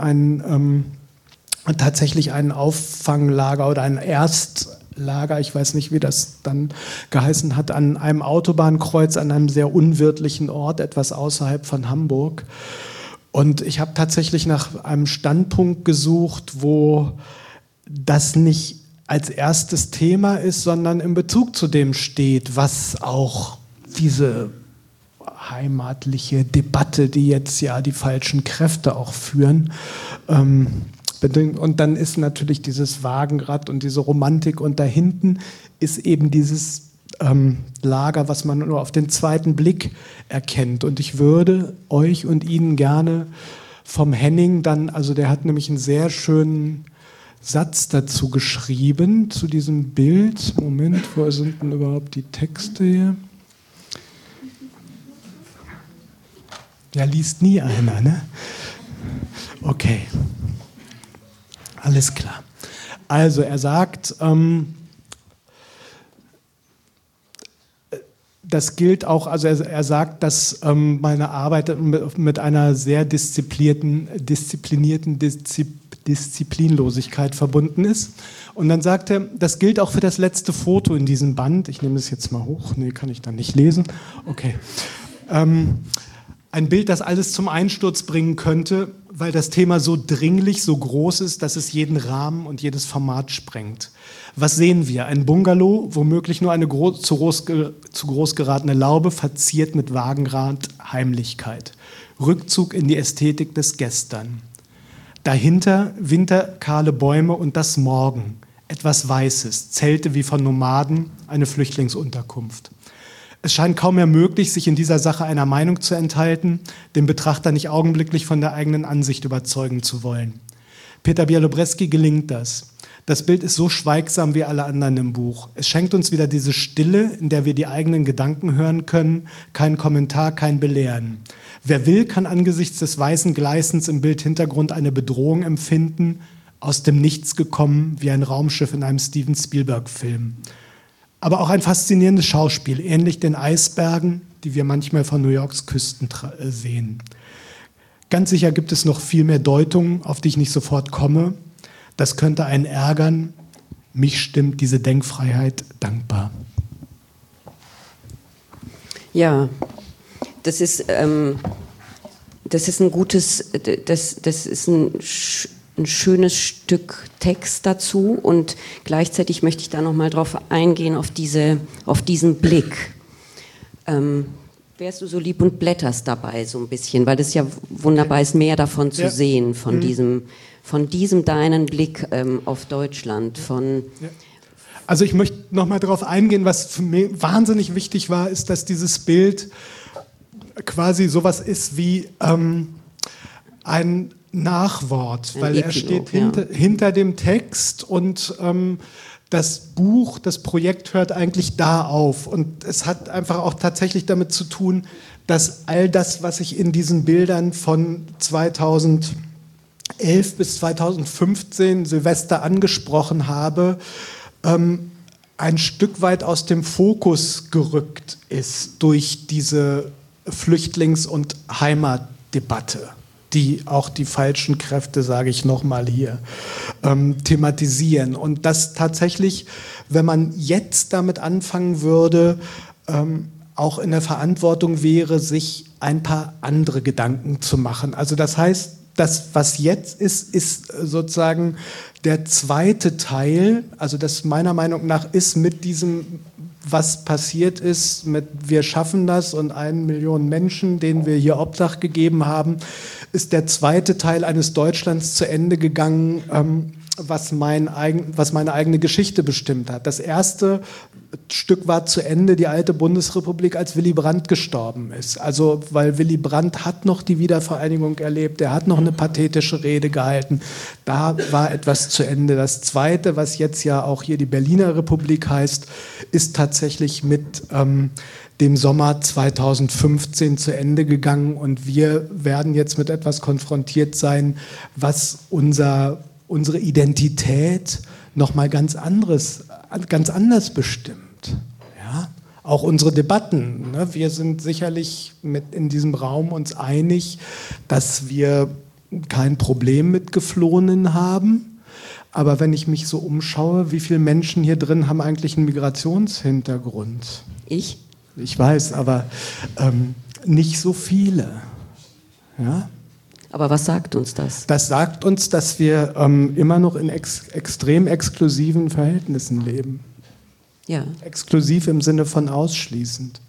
tatsächlich ein Auffanglager oder ein Erstlager, ich weiß nicht, wie das dann geheißen hat, an einem Autobahnkreuz, an einem sehr unwirtlichen Ort, etwas außerhalb von Hamburg. Und ich habe tatsächlich nach einem Standpunkt gesucht, wo das nicht als erstes Thema ist, sondern in Bezug zu dem steht, was auch diese heimatliche Debatte, die jetzt ja die falschen Kräfte auch führen, und dann ist natürlich dieses Wagenrad und diese Romantik und da hinten ist eben dieses Lager, was man nur auf den zweiten Blick erkennt. Und ich würde euch und Ihnen gerne vom Henning dann, also der hat nämlich einen sehr schönen Satz dazu geschrieben, zu diesem Bild. Moment, wo sind denn überhaupt die Texte hier? Ja, liest nie einer, ne? Okay. Alles klar. Also er sagt, das gilt auch, also er sagt, dass meine Arbeit mit einer sehr disziplinierten Disziplinlosigkeit verbunden ist. Und dann sagt er, das gilt auch für das letzte Foto in diesem Band. Ich nehme das jetzt mal hoch. Nee, kann ich dann nicht lesen. Okay. Ein Bild, das alles zum Einsturz bringen könnte, weil das Thema so dringlich, so groß ist, dass es jeden Rahmen und jedes Format sprengt. Was sehen wir? Ein Bungalow, womöglich nur eine zu groß geratene Laube, verziert mit Wagenrad Heimlichkeit. Rückzug in die Ästhetik des Gestern. Dahinter winterkahle Bäume und das Morgen. Etwas Weißes, Zelte wie von Nomaden, eine Flüchtlingsunterkunft. Es scheint kaum mehr möglich, sich in dieser Sache einer Meinung zu enthalten, den Betrachter nicht augenblicklich von der eigenen Ansicht überzeugen zu wollen. Peter Bialobreski gelingt das. Das Bild ist so schweigsam wie alle anderen im Buch. Es schenkt uns wieder diese Stille, in der wir die eigenen Gedanken hören können, kein Kommentar, kein Belehren. Wer will, kann angesichts des weißen Gleißens im Bildhintergrund eine Bedrohung empfinden, aus dem Nichts gekommen, wie ein Raumschiff in einem Steven Spielberg-Film. Aber auch ein faszinierendes Schauspiel, ähnlich den Eisbergen, die wir manchmal von New Yorks Küsten sehen. Ganz sicher gibt es noch viel mehr Deutungen, auf die ich nicht sofort komme. Das könnte einen ärgern. Mich stimmt diese Denkfreiheit dankbar. Ja, das ist ein schönes Stück Text dazu und gleichzeitig möchte ich da noch mal drauf eingehen auf diesen Blick. Wärst du so lieb und blätterst dabei so ein bisschen, weil das ja wunderbar ist, mehr davon zu sehen, von diesem deinen Blick auf Deutschland. Also ich möchte noch mal darauf eingehen, was für mich wahnsinnig wichtig war, ist, dass dieses Bild quasi sowas ist wie ein Nachwort, weil er steht hinter dem Text und das Buch, das Projekt hört eigentlich da auf. Und es hat einfach auch tatsächlich damit zu tun, dass all das, was ich in diesen Bildern von 2011 bis 2015 Silvester angesprochen habe, ein Stück weit aus dem Fokus gerückt ist durch diese Flüchtlings- und Heimatdebatte, die auch die falschen Kräfte, sage ich nochmal hier, thematisieren. Und dass tatsächlich, wenn man jetzt damit anfangen würde, auch in der Verantwortung wäre, sich ein paar andere Gedanken zu machen. Also das heißt, das, was jetzt ist sozusagen der zweite Teil, also das meiner Meinung nach ist mit diesem, was passiert ist, mit wir schaffen das und 1 Million Menschen, denen wir hier Obdach gegeben haben, ist der zweite Teil eines Deutschlands zu Ende gegangen, was meine eigene Geschichte bestimmt hat. Das erste Stück war zu Ende, die alte Bundesrepublik, als Willy Brandt gestorben ist. Also, weil Willy Brandt hat noch die Wiedervereinigung erlebt, er hat noch eine pathetische Rede gehalten. Da war etwas zu Ende. Das zweite, was jetzt ja auch hier die Berliner Republik heißt, ist tatsächlich mit dem Sommer 2015 zu Ende gegangen und wir werden jetzt mit etwas konfrontiert sein, was unsere Identität nochmal ganz anders bestimmt. Ja? Auch unsere Debatten. Ne? Wir sind sicherlich in diesem Raum uns einig, dass wir kein Problem mit Geflohenen haben. Aber wenn ich mich so umschaue, wie viele Menschen hier drin haben eigentlich einen Migrationshintergrund? Ich? Ich weiß, aber nicht so viele. Ja? Aber was sagt uns das? Das sagt uns, dass wir immer noch in extrem exklusiven Verhältnissen leben. Ja. Exklusiv im Sinne von ausschließend.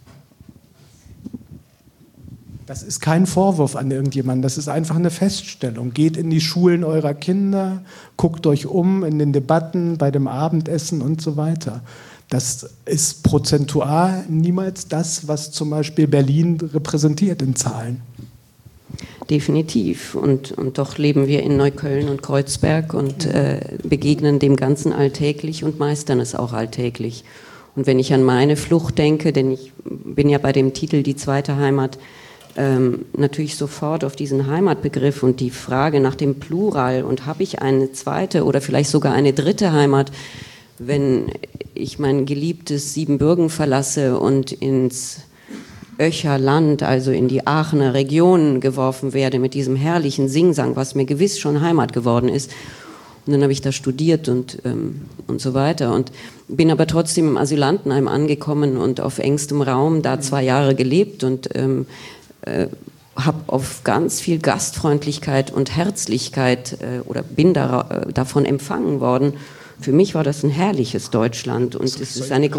Das ist kein Vorwurf an irgendjemanden, das ist einfach eine Feststellung. Geht in die Schulen eurer Kinder, guckt euch um in den Debatten, bei dem Abendessen und so weiter. Das ist prozentual niemals das, was zum Beispiel Berlin repräsentiert in Zahlen. Definitiv. Und doch leben wir in Neukölln und Kreuzberg und begegnen dem Ganzen alltäglich und meistern es auch alltäglich. Und wenn ich an meine Flucht denke, denn ich bin ja bei dem Titel Die zweite Heimat natürlich sofort auf diesen Heimatbegriff und die Frage nach dem Plural und habe ich eine zweite oder vielleicht sogar eine dritte Heimat, wenn ich mein geliebtes Siebenbürgen verlasse und ins Öcherland, also in die Aachener Region geworfen werde mit diesem herrlichen Singsang, was mir gewiss schon Heimat geworden ist. Und dann habe ich da studiert und so weiter und bin aber trotzdem im Asylantenheim angekommen und auf engstem Raum da 2 Jahre gelebt und habe auf ganz viel Gastfreundlichkeit und Herzlichkeit oder bin davon empfangen worden. Für mich war das ein herrliches Deutschland und es ist ein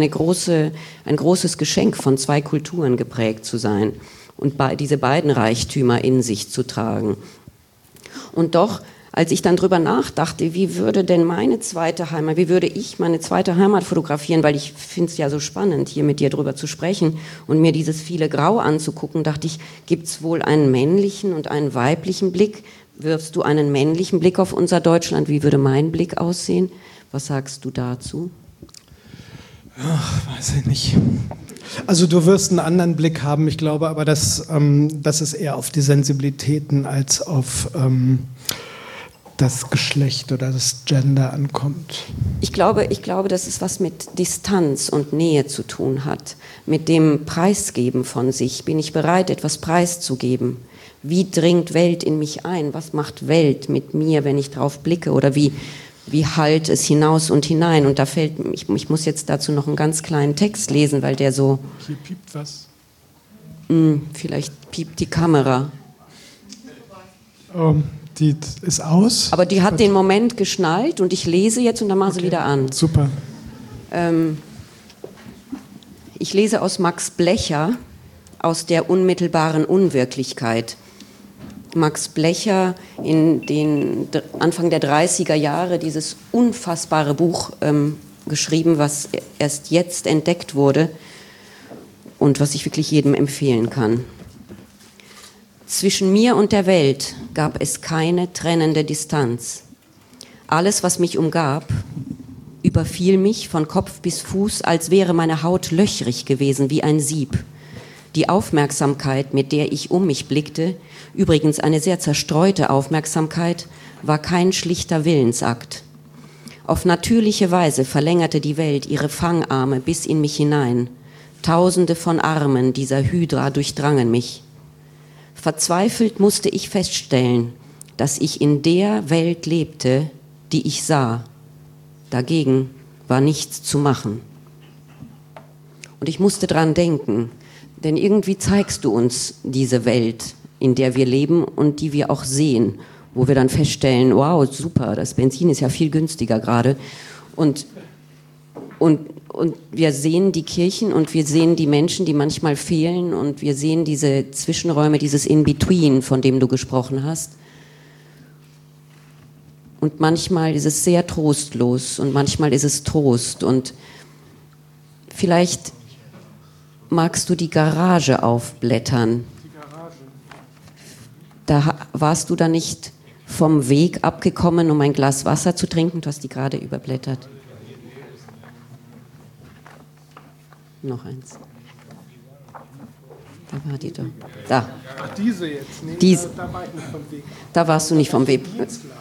großes Geschenk, von 2 Kulturen geprägt zu sein und diese beiden Reichtümer in sich zu tragen. Und doch, als ich dann drüber nachdachte, wie würde denn meine zweite Heimat, wie würde ich meine zweite Heimat fotografieren, weil ich finde es ja so spannend, hier mit dir drüber zu sprechen und mir dieses viele Grau anzugucken, dachte ich, gibt es wohl einen männlichen und einen weiblichen Blick? Wirfst du einen männlichen Blick auf unser Deutschland? Wie würde mein Blick aussehen? Was sagst du dazu? Ach, weiß ich nicht. Also du wirst einen anderen Blick haben. Ich glaube aber, dass es eher auf die Sensibilitäten als auf das Geschlecht oder das Gender ankommt. Ich glaube, dass es was mit Distanz und Nähe zu tun hat. Mit dem Preisgeben von sich. Bin ich bereit, etwas preiszugeben? Wie dringt Welt in mich ein? Was macht Welt mit mir, wenn ich drauf blicke? Oder wie hallt es hinaus und hinein? Und da ich muss jetzt dazu noch einen ganz kleinen Text lesen, weil der so... Hier piept was. Vielleicht piept die Kamera. Die ist aus. Aber die hat den Moment geschnallt und ich lese jetzt und dann mache sie wieder an. Super. Ich lese aus Max Blecher, aus der unmittelbaren Unwirklichkeit. Max Blecher in den Anfang der 30er Jahre dieses unfassbare Buch geschrieben, was erst jetzt entdeckt wurde und was ich wirklich jedem empfehlen kann. Zwischen mir und der Welt gab es keine trennende Distanz. Alles, was mich umgab, überfiel mich von Kopf bis Fuß, als wäre meine Haut löchrig gewesen wie ein Sieb. Die Aufmerksamkeit, mit der ich um mich blickte, übrigens eine sehr zerstreute Aufmerksamkeit, war kein schlichter Willensakt. Auf natürliche Weise verlängerte die Welt ihre Fangarme bis in mich hinein. Tausende von Armen dieser Hydra durchdrangen mich. Verzweifelt musste ich feststellen, dass ich in der Welt lebte, die ich sah. Dagegen war nichts zu machen. Und ich musste dran denken, denn irgendwie zeigst du uns diese Welt, in der wir leben und die wir auch sehen, wo wir dann feststellen, wow, super, das Benzin ist ja viel günstiger gerade. Und wir sehen die Kirchen und wir sehen die Menschen, die manchmal fehlen und wir sehen diese Zwischenräume, dieses In-Between, von dem du gesprochen hast. Und manchmal ist es sehr trostlos und manchmal ist es Trost. Und vielleicht magst du die Garage aufblättern. Da warst du da nicht vom Weg abgekommen, um ein Glas Wasser zu trinken? Du hast die gerade überblättert. Noch eins. Da war die doch. Da. Ach, diese jetzt? Nee, da war ich nicht vom Weg. Da warst du nicht vom Weg.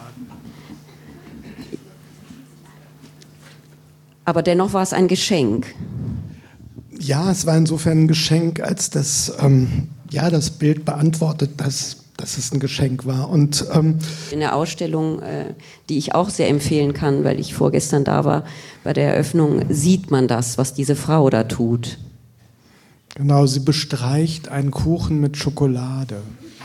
Aber dennoch war es ein Geschenk. Ja, es war insofern ein Geschenk, als das Bild beantwortet, dass es ein Geschenk war. Und in der Ausstellung, die ich auch sehr empfehlen kann, weil ich vorgestern da war, bei der Eröffnung, sieht man das, was diese Frau da tut. Genau, sie bestreicht einen Kuchen mit Schokolade.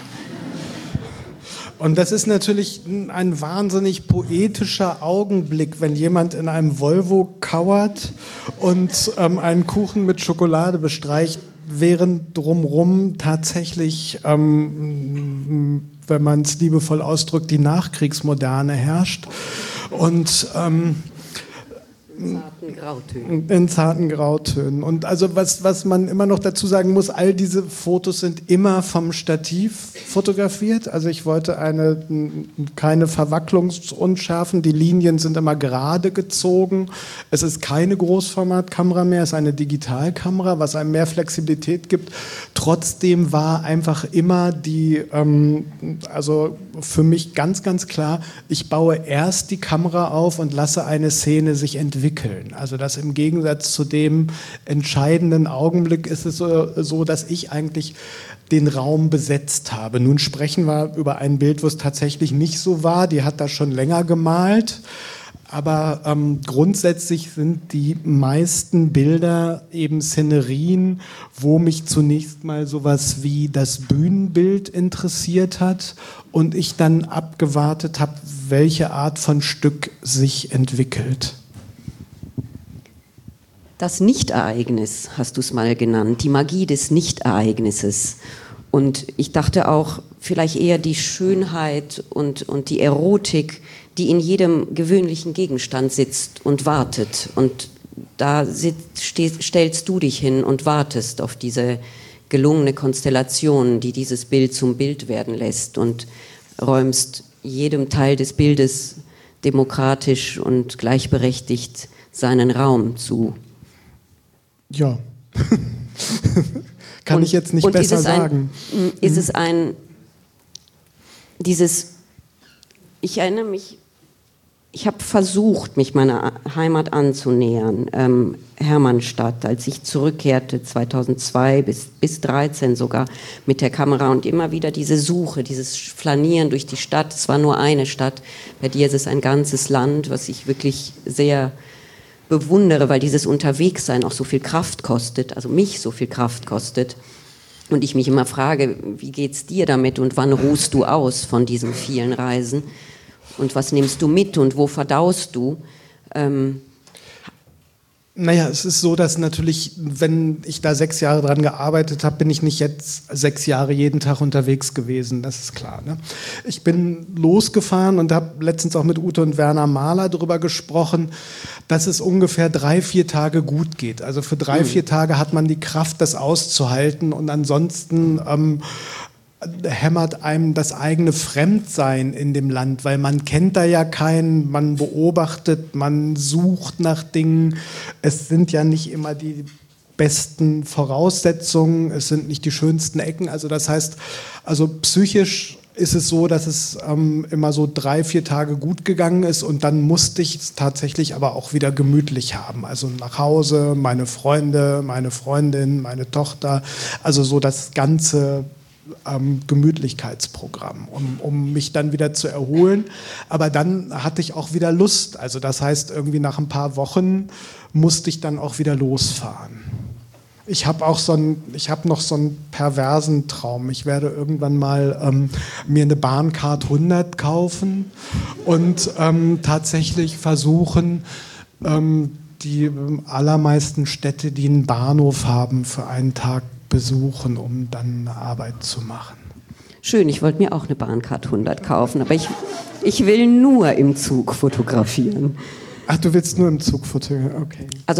Und das ist natürlich ein wahnsinnig poetischer Augenblick, wenn jemand in einem Volvo kauert und einen Kuchen mit Schokolade bestreicht, während drumherum tatsächlich, wenn man es liebevoll ausdrückt, die Nachkriegsmoderne herrscht. Und in zarten Grautönen. Und also was man immer noch dazu sagen muss, all diese Fotos sind immer vom Stativ fotografiert. Also ich wollte keine Verwacklungsunschärfen. Die Linien sind immer gerade gezogen. Es ist keine Großformatkamera mehr, es ist eine Digitalkamera, was einem mehr Flexibilität gibt. Trotzdem war einfach immer also für mich ganz, ganz klar, ich baue erst die Kamera auf und lasse eine Szene sich entwickeln. Also dass im Gegensatz zu dem entscheidenden Augenblick ist es so, dass ich eigentlich den Raum besetzt habe. Nun sprechen wir über ein Bild, wo es tatsächlich nicht so war. Die hat das schon länger gemalt. Aber grundsätzlich sind die meisten Bilder eben Szenerien, wo mich zunächst mal sowas wie das Bühnenbild interessiert hat und ich dann abgewartet habe, welche Art von Stück sich entwickelt. Das Nichtereignis hast du es mal genannt, die Magie des Nichtereignisses. Und ich dachte auch, vielleicht eher die Schönheit und die Erotik, die in jedem gewöhnlichen Gegenstand sitzt und wartet. Und da stellst du dich hin und wartest auf diese gelungene Konstellation, die dieses Bild zum Bild werden lässt und räumst jedem Teil des Bildes demokratisch und gleichberechtigt seinen Raum zu. Ja, kann ich jetzt nicht besser sagen. Ist es ich erinnere mich, ich habe versucht, mich meiner Heimat anzunähern, Hermannstadt, als ich zurückkehrte, 2002 bis 2013 sogar mit der Kamera und immer wieder diese Suche, dieses Flanieren durch die Stadt. Es war nur eine Stadt, bei dir ist es ein ganzes Land, was ich wirklich sehr bewundere, weil dieses Unterwegssein auch so viel Kraft kostet, also mich so viel Kraft kostet. Und ich mich immer frage, wie geht's dir damit und wann ruhst du aus von diesen vielen Reisen? Und was nimmst du mit und wo verdaust du? Naja, es ist so, dass natürlich, wenn ich da 6 Jahre dran gearbeitet habe, bin ich nicht jetzt 6 Jahre jeden Tag unterwegs gewesen, das ist klar. Ne? Ich bin losgefahren und habe letztens auch mit Ute und Werner Mahler darüber gesprochen, dass es ungefähr 3-4 Tage gut geht. Also für 3-4 Tage hat man die Kraft, das auszuhalten und ansonsten hämmert einem das eigene Fremdsein in dem Land, weil man kennt da ja keinen, man beobachtet, man sucht nach Dingen. Es sind ja nicht immer die besten Voraussetzungen, es sind nicht die schönsten Ecken. Also das heißt, also psychisch ist es so, dass es immer so 3-4 Tage gut gegangen ist und dann musste ich es tatsächlich aber auch wieder gemütlich haben. Also nach Hause, meine Freunde, meine Freundin, meine Tochter, also so das ganze Gemütlichkeitsprogramm, um mich dann wieder zu erholen. Aber dann hatte ich auch wieder Lust. Also das heißt, irgendwie nach ein paar Wochen musste ich dann auch wieder losfahren. Ich habe noch so einen perversen Traum. Ich werde irgendwann mal mir eine Bahncard 100 kaufen und tatsächlich versuchen, die allermeisten Städte, die einen Bahnhof haben, für einen Tag besuchen, um dann eine Arbeit zu machen. Schön, ich wollte mir auch eine Bahncard 100 kaufen, aber ich will nur im Zug fotografieren. Ach, du willst nur im Zug fotografieren, okay. Also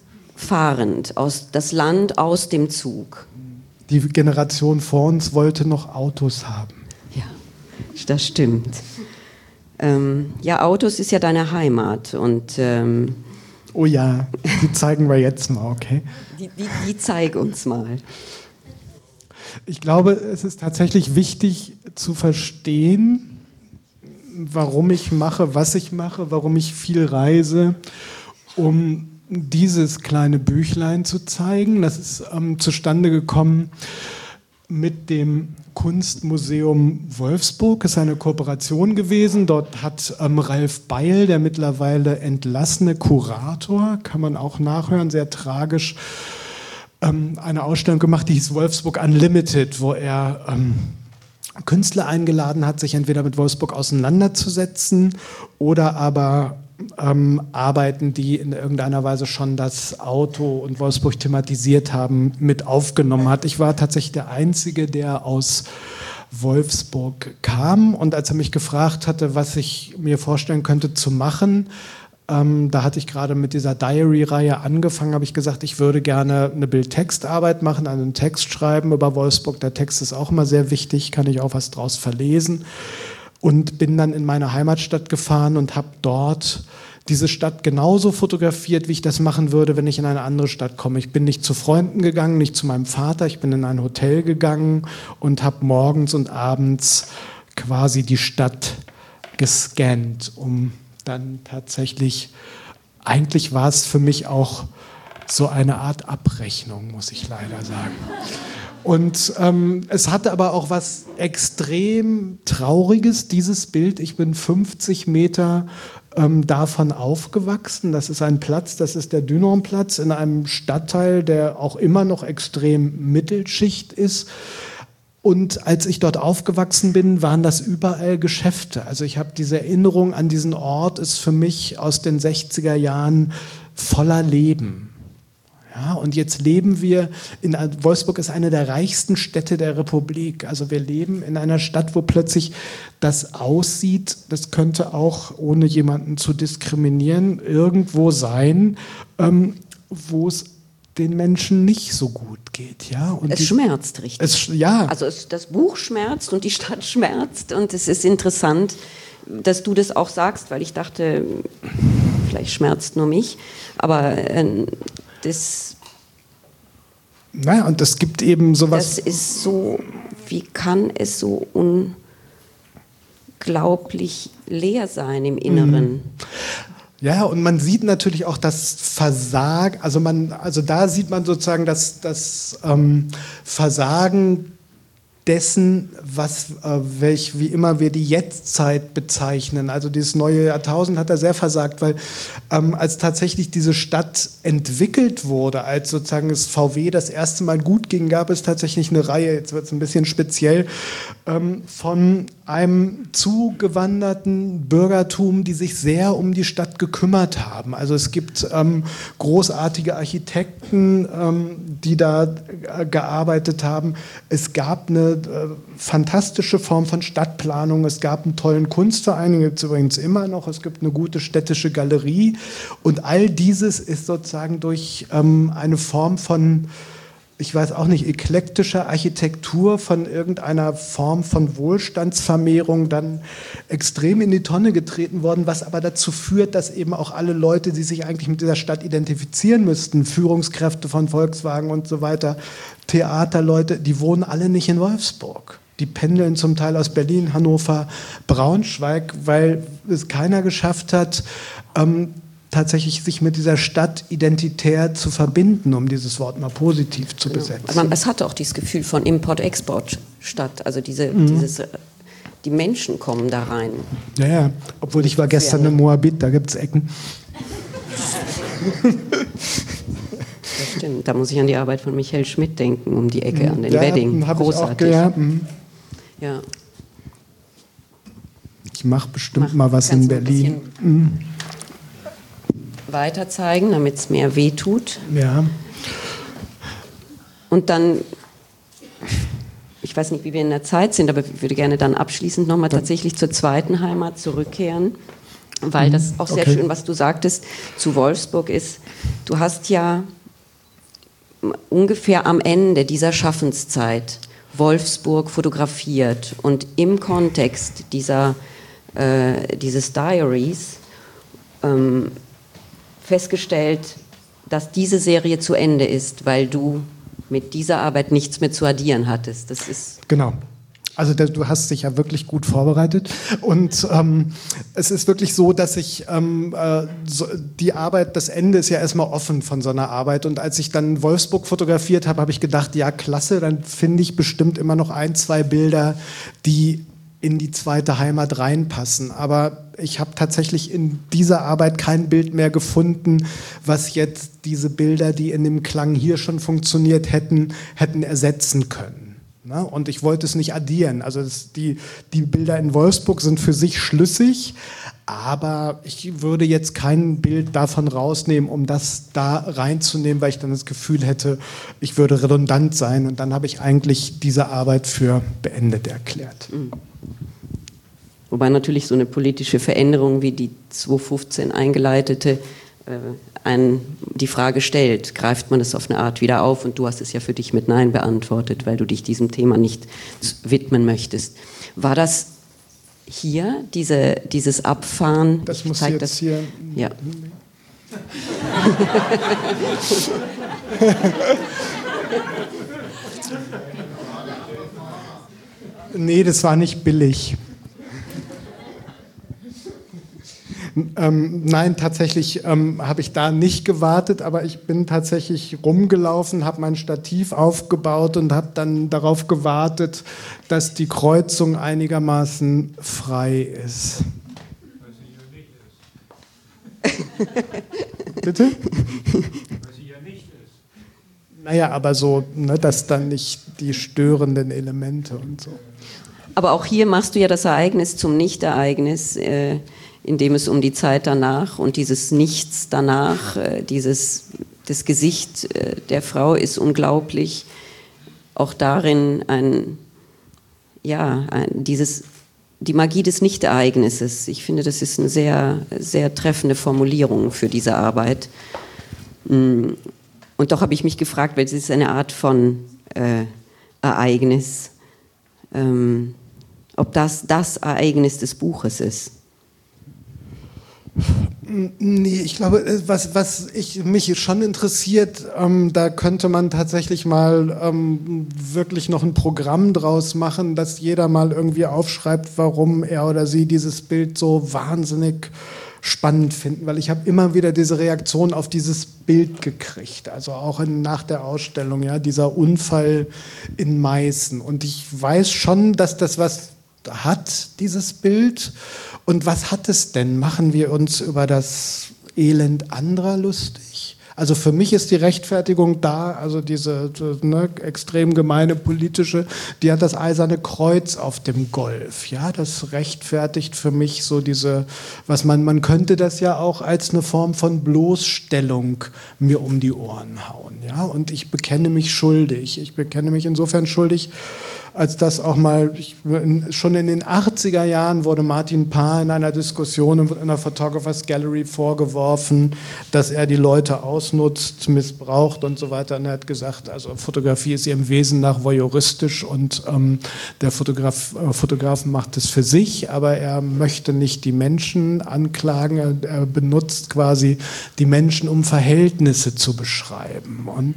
das Land aus dem Zug. Die Generation vor uns wollte noch Autos haben. Ja, das stimmt. Ja, Autos ist ja deine Heimat und oh ja, die zeigen wir jetzt mal, okay? Die zeig uns mal. Ich glaube, es ist tatsächlich wichtig zu verstehen, warum ich mache, was ich mache, warum ich viel reise, um dieses kleine Büchlein zu zeigen. Das ist zustande gekommen mit dem Kunstmuseum Wolfsburg. Das ist eine Kooperation gewesen. Dort hat Ralf Beil, der mittlerweile entlassene Kurator, kann man auch nachhören, sehr tragisch, eine Ausstellung gemacht, die hieß Wolfsburg Unlimited, wo er Künstler eingeladen hat, sich entweder mit Wolfsburg auseinanderzusetzen oder aber Arbeiten, die in irgendeiner Weise schon das Auto und Wolfsburg thematisiert haben, mit aufgenommen hat. Ich war tatsächlich der Einzige, der aus Wolfsburg kam, und als er mich gefragt hatte, was ich mir vorstellen könnte zu machen, da hatte ich gerade mit dieser Diary-Reihe angefangen, habe ich gesagt, ich würde gerne eine Bild-Text-Arbeit machen, einen Text schreiben über Wolfsburg. Der Text ist auch immer sehr wichtig, kann ich auch was draus verlesen. Und bin dann in meine Heimatstadt gefahren und habe dort diese Stadt genauso fotografiert, wie ich das machen würde, wenn ich in eine andere Stadt komme. Ich bin nicht zu Freunden gegangen, nicht zu meinem Vater, ich bin in ein Hotel gegangen und habe morgens und abends quasi die Stadt gescannt, um dann tatsächlich, eigentlich war es für mich auch so eine Art Abrechnung, muss ich leider sagen. Und es hatte aber auch was extrem Trauriges, dieses Bild. Ich bin 50 Meter davon aufgewachsen. Das ist ein Platz, das ist der Dünernplatz in einem Stadtteil, der auch immer noch extrem Mittelschicht ist. Und als ich dort aufgewachsen bin, waren das überall Geschäfte. Also ich habe diese Erinnerung an diesen Ort, ist für mich aus den 60er Jahren voller Leben. Ja, und jetzt leben wir Wolfsburg ist eine der reichsten Städte der Republik. Also wir leben in einer Stadt, wo plötzlich das aussieht, das könnte auch, ohne jemanden zu diskriminieren, irgendwo sein, wo es den Menschen nicht so gut geht. Ja? Und es schmerzt richtig. Ja. Also das Buch schmerzt und die Stadt schmerzt, und es ist interessant, dass du das auch sagst, weil ich dachte, vielleicht schmerzt nur mich, aber naja, und es gibt eben sowas. Das ist so, wie kann es so unglaublich leer sein im Inneren? Ja, und man sieht natürlich auch das Versagen, also da sieht man sozusagen das Versagen dessen, wie immer wir die Jetztzeit bezeichnen. Also dieses neue Jahrtausend hat da sehr versagt, weil als tatsächlich diese Stadt entwickelt wurde, als sozusagen das VW das erste Mal gut ging, gab es tatsächlich eine Reihe, jetzt wird es ein bisschen speziell, von einem zugewanderten Bürgertum, die sich sehr um die Stadt gekümmert haben. Also es gibt großartige Architekten, die da gearbeitet haben. Es gab eine fantastische Form von Stadtplanung. Es gab einen tollen Kunstverein, den gibt es übrigens immer noch. Es gibt eine gute städtische Galerie. Und all dieses ist sozusagen durch eine Form von ich weiß auch nicht, eklektischer Architektur von irgendeiner Form von Wohlstandsvermehrung dann extrem in die Tonne getreten worden, was aber dazu führt, dass eben auch alle Leute, die sich eigentlich mit dieser Stadt identifizieren müssten, Führungskräfte von Volkswagen und so weiter, Theaterleute, die wohnen alle nicht in Wolfsburg. Die pendeln zum Teil aus Berlin, Hannover, Braunschweig, weil es keiner geschafft hat, tatsächlich sich mit dieser Stadt identitär zu verbinden, um dieses Wort mal positiv zu besetzen. Aber es hatte auch dieses Gefühl von Import-Export-Stadt, also die Menschen kommen da rein. Ja, obwohl ich war gestern in Moabit, da gibt es Ecken. Das stimmt, da muss ich an die Arbeit von Michael Schmidt denken, um die Ecke an den Wedding. Großartig. Ja. Ich mache bestimmt mal was in Berlin. Weiter zeigen, damit es mehr wehtut. Ja. Und dann, ich weiß nicht, wie wir in der Zeit sind, aber ich würde gerne dann abschließend nochmal tatsächlich zur zweiten Heimat zurückkehren, weil das auch sehr schön, was du sagtest, zu Wolfsburg ist. Du hast ja ungefähr am Ende dieser Schaffenszeit Wolfsburg fotografiert und im Kontext dieses Diaries festgestellt, dass diese Serie zu Ende ist, weil du mit dieser Arbeit nichts mehr zu addieren hattest. Das ist genau. Also du hast dich ja wirklich gut vorbereitet und es ist wirklich so, dass ich die Arbeit, das Ende ist ja erstmal offen von so einer Arbeit und als ich dann Wolfsburg fotografiert habe, habe ich gedacht, ja klasse, dann finde ich bestimmt immer noch 1, 2 Bilder, die in die zweite Heimat reinpassen. Aber ich habe tatsächlich in dieser Arbeit kein Bild mehr gefunden, was jetzt diese Bilder, die in dem Klang hier schon funktioniert hätten ersetzen können. Na? Und ich wollte es nicht addieren. Also die Bilder in Wolfsburg sind für sich schlüssig, aber ich würde jetzt kein Bild davon rausnehmen, um das da reinzunehmen, weil ich dann das Gefühl hätte, ich würde redundant sein. Und dann habe ich eigentlich diese Arbeit für beendet erklärt. Wobei natürlich so eine politische Veränderung wie die 2015 eingeleitete die Frage stellt, greift man es auf eine Art wieder auf? Und du hast es ja für dich mit Nein beantwortet, weil du dich diesem Thema nicht widmen möchtest. War das hier, dieses Abfahren? Das muss jetzt hier... Ja. Nee, das war nicht billig. Nein, tatsächlich habe ich da nicht gewartet, aber ich bin tatsächlich rumgelaufen, habe mein Stativ aufgebaut und habe dann darauf gewartet, dass die Kreuzung einigermaßen frei ist. Was sie ja nicht ist. Bitte? Was sie ja nicht ist. Naja, aber so, ne, dass dann nicht die störenden Elemente und so. Aber auch hier machst du ja das Ereignis zum Nicht-Ereignis, indem es um die Zeit danach und dieses Nichts danach, das Gesicht der Frau ist unglaublich. Auch darin die Magie des Nicht-Ereignisses. Ich finde, das ist eine sehr, sehr treffende Formulierung für diese Arbeit. Und doch habe ich mich gefragt, weil es ist eine Art von Ereignis, ob das Ereignis des Buches ist. Nee, ich glaube, was mich schon interessiert, da könnte man tatsächlich mal wirklich noch ein Programm draus machen, dass jeder mal irgendwie aufschreibt, warum er oder sie dieses Bild so wahnsinnig spannend finden, weil ich habe immer wieder diese Reaktion auf dieses Bild gekriegt, also auch nach der Ausstellung, ja, dieser Unfall in Meißen. Und ich weiß schon, dass das was hat, dieses Bild. Und was hat es denn? Machen wir uns über das Elend anderer lustig? Also für mich ist die Rechtfertigung da, also diese extrem gemeine politische, die hat das Eiserne Kreuz auf dem Golf. Ja, das rechtfertigt für mich so diese, man könnte das ja auch als eine Form von Bloßstellung mir um die Ohren hauen. Ja, und ich bekenne mich schuldig. Ich bekenne mich insofern schuldig, als das auch mal, schon in den 80er Jahren wurde Martin Parr in einer Diskussion in der Photographers Gallery vorgeworfen, dass er die Leute ausnutzt, missbraucht und so weiter. Und er hat gesagt, also Fotografie ist ihrem Wesen nach voyeuristisch und der Fotograf macht es für sich, aber er möchte nicht die Menschen anklagen. Er benutzt quasi die Menschen, um Verhältnisse zu beschreiben. Und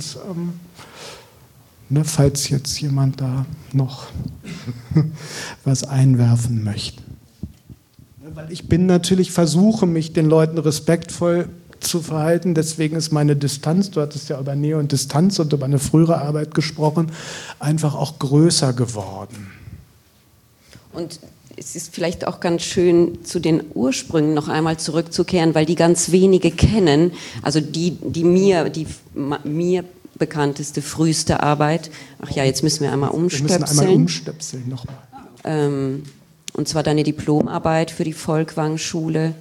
falls jetzt jemand da noch was einwerfen möchte. Weil ich versuche mich den Leuten respektvoll zu verhalten, deswegen ist meine Distanz, du hattest ja über Nähe und Distanz und über eine frühere Arbeit gesprochen, einfach auch größer geworden. Und es ist vielleicht auch ganz schön, zu den Ursprüngen noch einmal zurückzukehren, weil die ganz wenige kennen, also die mir bekannteste, früheste Arbeit. Ach ja, jetzt müssen wir einmal umstöpseln. Wir müssen einmal umstöpseln nochmal. Und zwar deine Diplomarbeit für die Folkwang-Schule.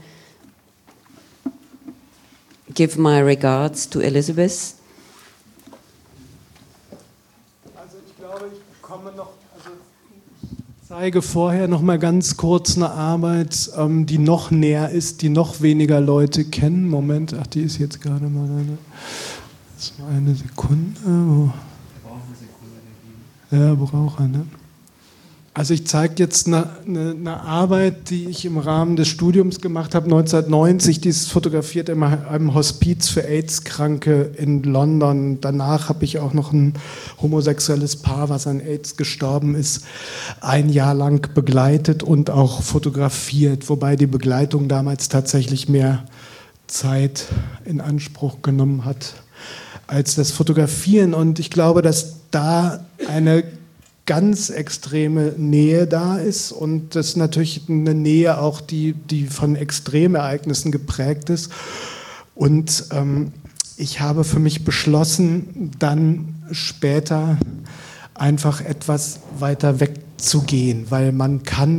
Give my regards to Elizabeth. Also ich glaube, ich komme noch, ich zeige vorher noch mal ganz kurz eine Arbeit, die noch näher ist, die noch weniger Leute kennen. Moment, ach, die ist jetzt gerade mal eine Sekunde. Ja, braucht er, ne? Also ich zeige jetzt eine Arbeit, die ich im Rahmen des Studiums gemacht habe, 1990, die ist fotografiert in einem Hospiz für AIDS-Kranke in London. Danach habe ich auch noch ein homosexuelles Paar, was an AIDS gestorben ist, ein Jahr lang begleitet und auch fotografiert, wobei die Begleitung damals tatsächlich mehr Zeit in Anspruch genommen hat als das Fotografieren. Und ich glaube, dass da eine ganz extreme Nähe da ist und das ist natürlich eine Nähe auch, die von Extremereignissen geprägt ist. Und ich habe für mich beschlossen, dann später einfach etwas weiter wegzugehen, weil man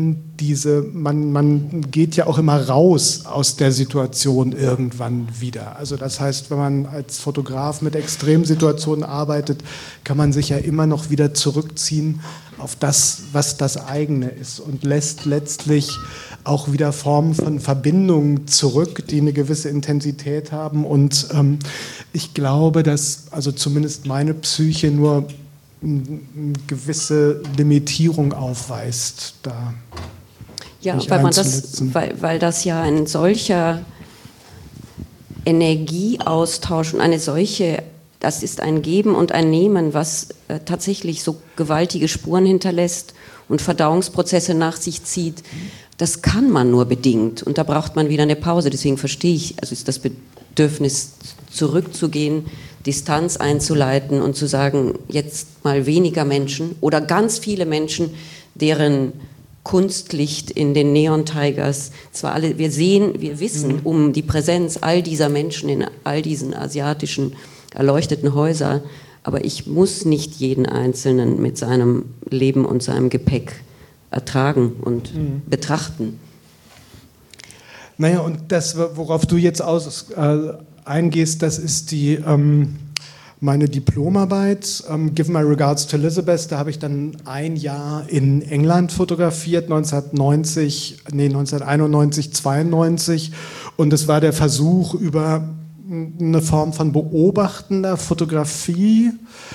geht ja auch immer raus aus der Situation irgendwann wieder. Also das heißt, wenn man als Fotograf mit Extremsituationen arbeitet, kann man sich ja immer noch wieder zurückziehen auf das, was das eigene ist und lässt letztlich auch wieder Formen von Verbindungen zurück, die eine gewisse Intensität haben. Und ich glaube, dass also zumindest meine Psyche nur eine gewisse Limitierung aufweist. Da ja, weil das ja ein solcher Energieaustausch und das ist ein Geben und ein Nehmen, was tatsächlich so gewaltige Spuren hinterlässt und Verdauungsprozesse nach sich zieht. Das kann man nur bedingt und da braucht man wieder eine Pause. Deswegen verstehe ich, also ist das Bedürfnis zurückzugehen, Distanz einzuleiten und zu sagen, jetzt mal weniger Menschen oder ganz viele Menschen, deren Kunstlicht in den Neon Tigers, zwar alle, wir wissen um die Präsenz all dieser Menschen in all diesen asiatischen erleuchteten Häusern, aber ich muss nicht jeden Einzelnen mit seinem Leben und seinem Gepäck ertragen und betrachten. Naja, und das, worauf du jetzt eingehst, das ist meine Diplomarbeit, Give My Regards to Elizabeth. Da habe ich dann ein Jahr in England fotografiert, 1991, 92. Und es war der Versuch über eine Form von beobachtender Fotografie,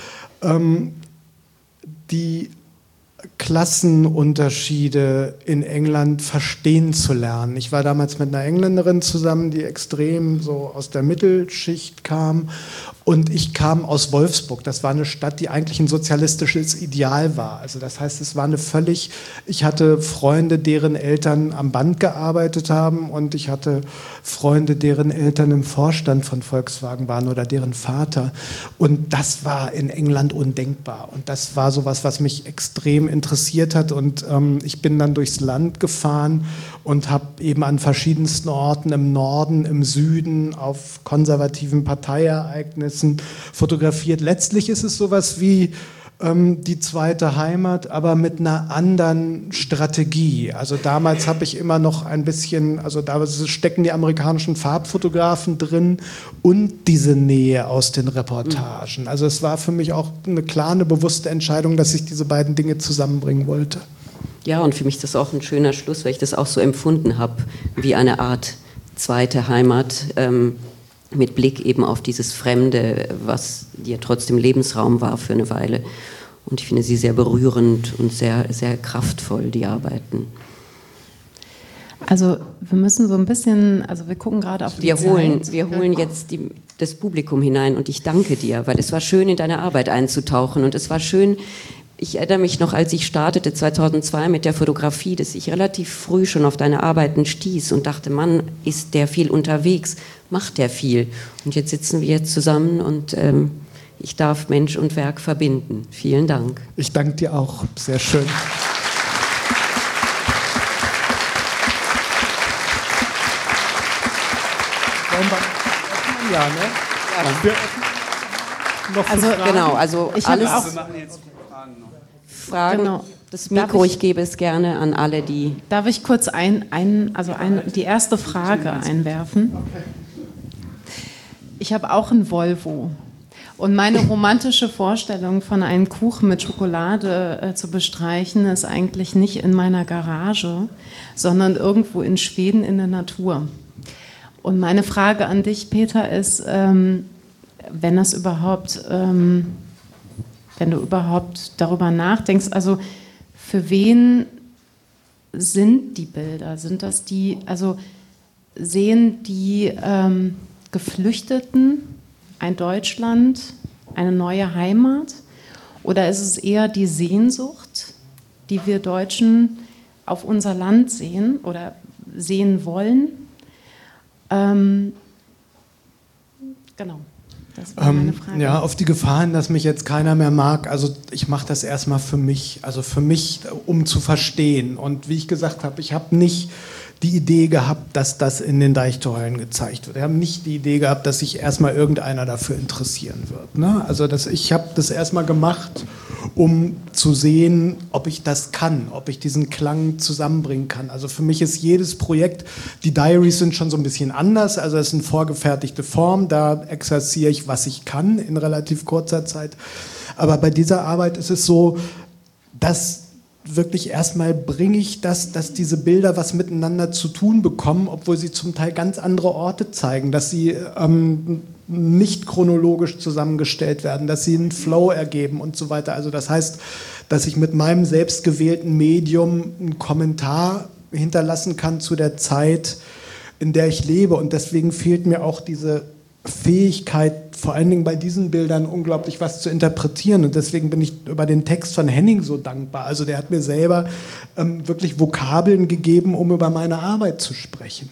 die Klassenunterschiede in England verstehen zu lernen. Ich war damals mit einer Engländerin zusammen, die extrem so aus der Mittelschicht kam. Und ich kam aus Wolfsburg. Das war eine Stadt, die eigentlich ein sozialistisches Ideal war. Also das heißt, es war ich hatte Freunde, deren Eltern am Band gearbeitet haben und ich hatte Freunde, deren Eltern im Vorstand von Volkswagen waren oder deren Vater. Und das war in England undenkbar. Und das war sowas, was mich extrem interessiert hat. Und ich bin dann durchs Land gefahren und habe eben an verschiedensten Orten im Norden, im Süden, auf konservativen Parteiereignissen fotografiert. Letztlich ist es sowas wie die zweite Heimat, aber mit einer anderen Strategie. Also damals habe ich immer noch ein bisschen, also da stecken die amerikanischen Farbfotografen drin und diese Nähe aus den Reportagen. Also es war für mich auch eine klare, bewusste Entscheidung, dass ich diese beiden Dinge zusammenbringen wollte. Ja, und für mich ist das auch ein schöner Schluss, weil ich das auch so empfunden habe, wie eine Art zweite Heimat, mit Blick eben auf dieses Fremde, was dir trotzdem Lebensraum war für eine Weile. Und ich finde sie sehr berührend und sehr, sehr kraftvoll, die Arbeiten. Also wir müssen so ein bisschen, also wir gucken gerade auf die Zeit. Wir holen jetzt das Publikum hinein und ich danke dir, weil es war schön, in deine Arbeit einzutauchen und es war schön. Ich erinnere mich noch, als ich startete 2002 mit der Fotografie, dass ich relativ früh schon auf deine Arbeiten stieß und dachte, Mann, ist der viel unterwegs, macht der viel. Und jetzt sitzen wir jetzt zusammen und ich darf Mensch und Werk verbinden. Vielen Dank. Ich danke dir auch. Sehr schön. Ja, ne? Ja. Noch Also, Fragen? Genau, also ich alles. auch, Wir machen jetzt Fragen noch. Fragen. Genau. Das Darf Mikro, ich- ich gebe es gerne an alle, die. Darf ich kurz die erste Frage einwerfen? Ich habe auch ein Volvo. Und meine romantische Vorstellung von einem Kuchen mit Schokolade zu bestreichen, ist eigentlich nicht in meiner Garage, sondern irgendwo in Schweden in der Natur. Und meine Frage an dich, Peter, ist, wenn du überhaupt darüber nachdenkst, also für wen sind die Bilder? Sind das die, also sehen die Geflüchteten ein Deutschland, eine neue Heimat? Oder ist es eher die Sehnsucht, die wir Deutschen auf unser Land sehen oder sehen wollen? Genau, das war meine Frage. Ja, auf die Gefahr hin, dass mich jetzt keiner mehr mag. Also ich mache das erstmal für mich, um zu verstehen. Und wie ich gesagt habe, ich habe nicht die Idee gehabt, dass das in den Deichtorhallen gezeigt wird. Wir haben nicht die Idee gehabt, dass sich erstmal irgendeiner dafür interessieren wird. Ne? Also ich habe das erstmal gemacht, um zu sehen, ob ich das kann, ob ich diesen Klang zusammenbringen kann. Also für mich ist jedes Projekt, die Diaries sind schon so ein bisschen anders, also es ist eine vorgefertigte Form, da exerziere ich, was ich kann in relativ kurzer Zeit. Aber bei dieser Arbeit ist es so, dass wirklich erstmal bringe ich das, dass diese Bilder was miteinander zu tun bekommen, obwohl sie zum Teil ganz andere Orte zeigen, dass sie nicht chronologisch zusammengestellt werden, dass sie einen Flow ergeben und so weiter. Also das heißt, dass ich mit meinem selbstgewählten Medium einen Kommentar hinterlassen kann zu der Zeit, in der ich lebe. Und deswegen fehlt mir auch diese Fähigkeit, vor allen Dingen bei diesen Bildern unglaublich was zu interpretieren. Und deswegen bin ich über den Text von Henning so dankbar. Also der hat mir selber wirklich Vokabeln gegeben, um über meine Arbeit zu sprechen.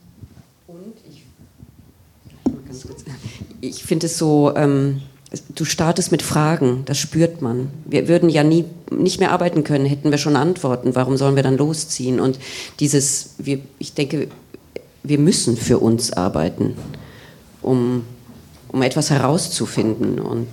Ich finde es so, du startest mit Fragen, das spürt man. Wir würden ja nicht mehr arbeiten können, hätten wir schon Antworten. Warum sollen wir dann losziehen? Und ich denke, wir müssen für uns arbeiten, um etwas herauszufinden. Und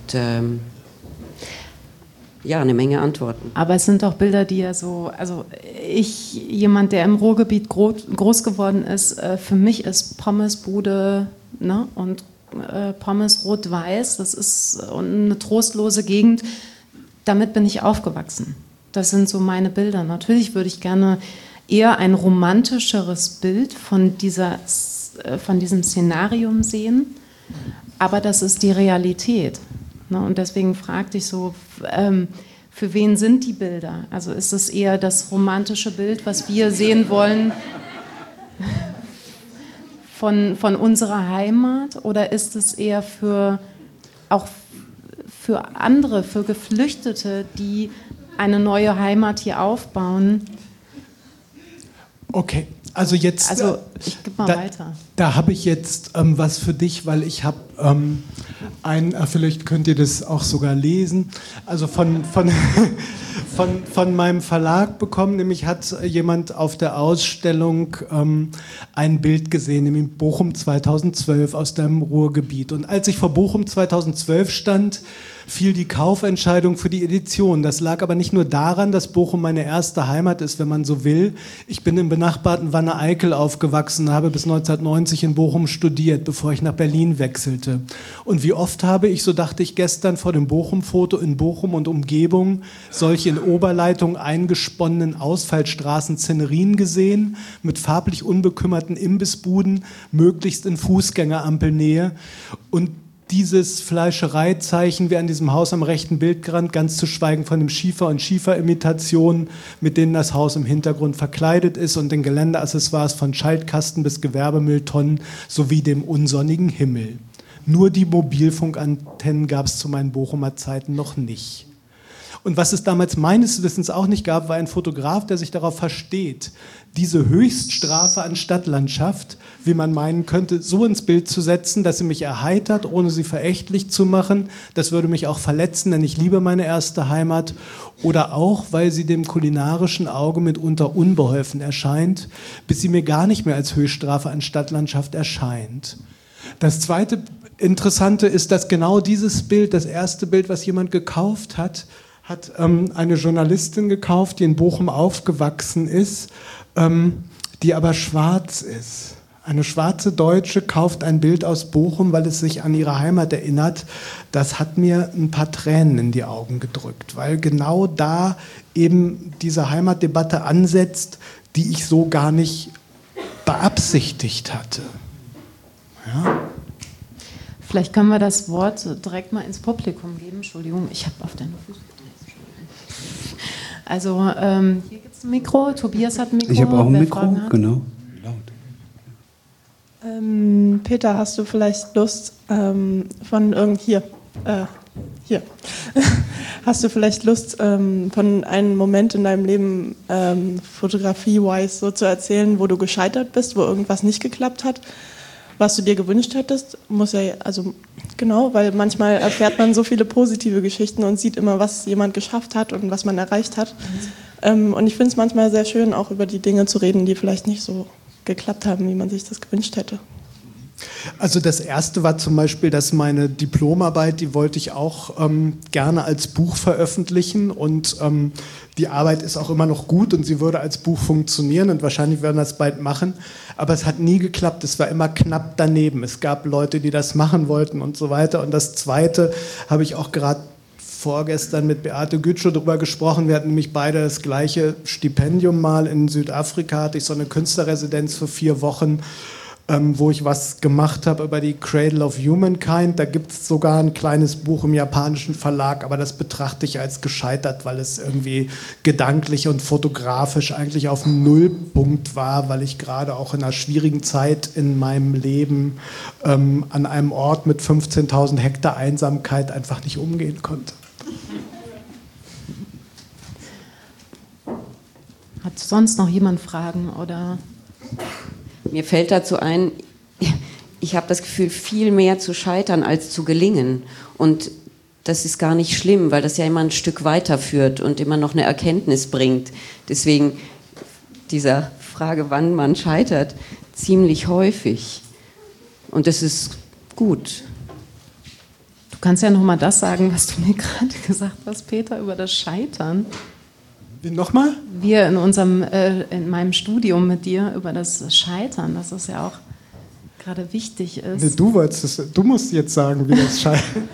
ja, eine Menge Antworten. Aber es sind doch Bilder, die ja so, also jemand, der im Ruhrgebiet groß geworden ist, für mich ist Pommesbude, ne, und Pommes rot-weiß, das ist eine trostlose Gegend, damit bin ich aufgewachsen. Das sind so meine Bilder. Natürlich würde ich gerne eher ein romantischeres Bild von diesem Szenarium sehen, aber das ist die Realität. Ne? Und deswegen fragte ich so, für wen sind die Bilder? Also ist es eher das romantische Bild, was wir sehen wollen von unserer Heimat, oder ist es eher auch für andere, für Geflüchtete, die eine neue Heimat hier aufbauen? Okay, also jetzt... Also ich gebe mal weiter. Da habe ich jetzt was für dich, weil ich habe vielleicht könnt ihr das auch sogar lesen, also von meinem Verlag bekommen, nämlich hat jemand auf der Ausstellung ein Bild gesehen, nämlich Bochum 2012 aus dem Ruhrgebiet. Und als ich vor Bochum 2012 stand, fiel die Kaufentscheidung für die Edition. Das lag aber nicht nur daran, dass Bochum meine erste Heimat ist, wenn man so will. Ich bin im benachbarten Wanne-Eickel aufgewachsen, habe bis 1990 in Bochum studiert, bevor ich nach Berlin wechselte. Und wie oft habe ich, so dachte ich gestern, vor dem Bochum-Foto in Bochum und Umgebung solche in Oberleitung eingesponnenen Ausfallstraßen-Szenerien gesehen, mit farblich unbekümmerten Imbissbuden, möglichst in Fußgängerampelnähe. Und dieses Fleischereizeichen wie an diesem Haus am rechten Bildrand, ganz zu schweigen von dem Schiefer und Schieferimitationen, mit denen das Haus im Hintergrund verkleidet ist und den Geländeaccessoires von Schaltkasten bis Gewerbemülltonnen sowie dem unsonnigen Himmel. Nur die Mobilfunkantennen gab es zu meinen Bochumer Zeiten noch nicht. Und was es damals meines Wissens auch nicht gab, war ein Fotograf, der sich darauf versteht, diese Höchststrafe an Stadtlandschaft, wie man meinen könnte, so ins Bild zu setzen, dass sie mich erheitert, ohne sie verächtlich zu machen. Das würde mich auch verletzen, denn ich liebe meine erste Heimat. Oder auch, weil sie dem kulinarischen Auge mitunter unbeholfen erscheint, bis sie mir gar nicht mehr als Höchststrafe an Stadtlandschaft erscheint. Das zweite Interessante ist, dass genau dieses Bild, das erste Bild, was jemand gekauft hat eine Journalistin gekauft, die in Bochum aufgewachsen ist, die aber schwarz ist. Eine schwarze Deutsche kauft ein Bild aus Bochum, weil es sich an ihre Heimat erinnert. Das hat mir ein paar Tränen in die Augen gedrückt, weil genau da eben diese Heimatdebatte ansetzt, die ich so gar nicht beabsichtigt hatte. Ja. Vielleicht können wir das Wort direkt mal ins Publikum geben. Entschuldigung, ich habe auf deine Füße getreten. Also hier gibt es ein Mikro, Tobias hat ein Mikro. Ich habe auch ein Mikro, genau. Laut. Peter, hast du vielleicht Lust hast du vielleicht Lust, von einem Moment in deinem Leben fotografie-wise so zu erzählen, wo du gescheitert bist, wo irgendwas nicht geklappt hat? Was du dir gewünscht hättest, weil manchmal erfährt man so viele positive Geschichten und sieht immer, was jemand geschafft hat und was man erreicht hat. Und ich finde es manchmal sehr schön, auch über die Dinge zu reden, die vielleicht nicht so geklappt haben, wie man sich das gewünscht hätte. Also das erste war zum Beispiel, dass meine Diplomarbeit, die wollte ich auch gerne als Buch veröffentlichen und die Arbeit ist auch immer noch gut und sie würde als Buch funktionieren und wahrscheinlich werden wir das bald machen, aber es hat nie geklappt, es war immer knapp daneben. Es gab Leute, die das machen wollten und so weiter. Und das zweite habe ich auch gerade vorgestern mit Beate Gütschow darüber gesprochen. Wir hatten nämlich beide das gleiche Stipendium mal in Südafrika, hatte ich so eine Künstlerresidenz für 4 Wochen, wo ich was gemacht habe über die Cradle of Humankind. Da gibt es sogar ein kleines Buch im japanischen Verlag, aber das betrachte ich als gescheitert, weil es irgendwie gedanklich und fotografisch eigentlich auf dem Nullpunkt war, weil ich gerade auch in einer schwierigen Zeit in meinem Leben an einem Ort mit 15.000 Hektar Einsamkeit einfach nicht umgehen konnte. Hat sonst noch jemand Fragen oder... Mir fällt dazu ein, ich habe das Gefühl, viel mehr zu scheitern als zu gelingen. Und das ist gar nicht schlimm, weil das ja immer ein Stück weiterführt und immer noch eine Erkenntnis bringt. Deswegen dieser Frage, wann man scheitert, ziemlich häufig. Und das ist gut. Du kannst ja noch mal das sagen, was du mir gerade gesagt hast, Peter, über das Scheitern. Nochmal? Wir in meinem Studium mit dir über das Scheitern, dass es ja auch gerade wichtig ist. Nee, du musst jetzt sagen, wie das Scheitern.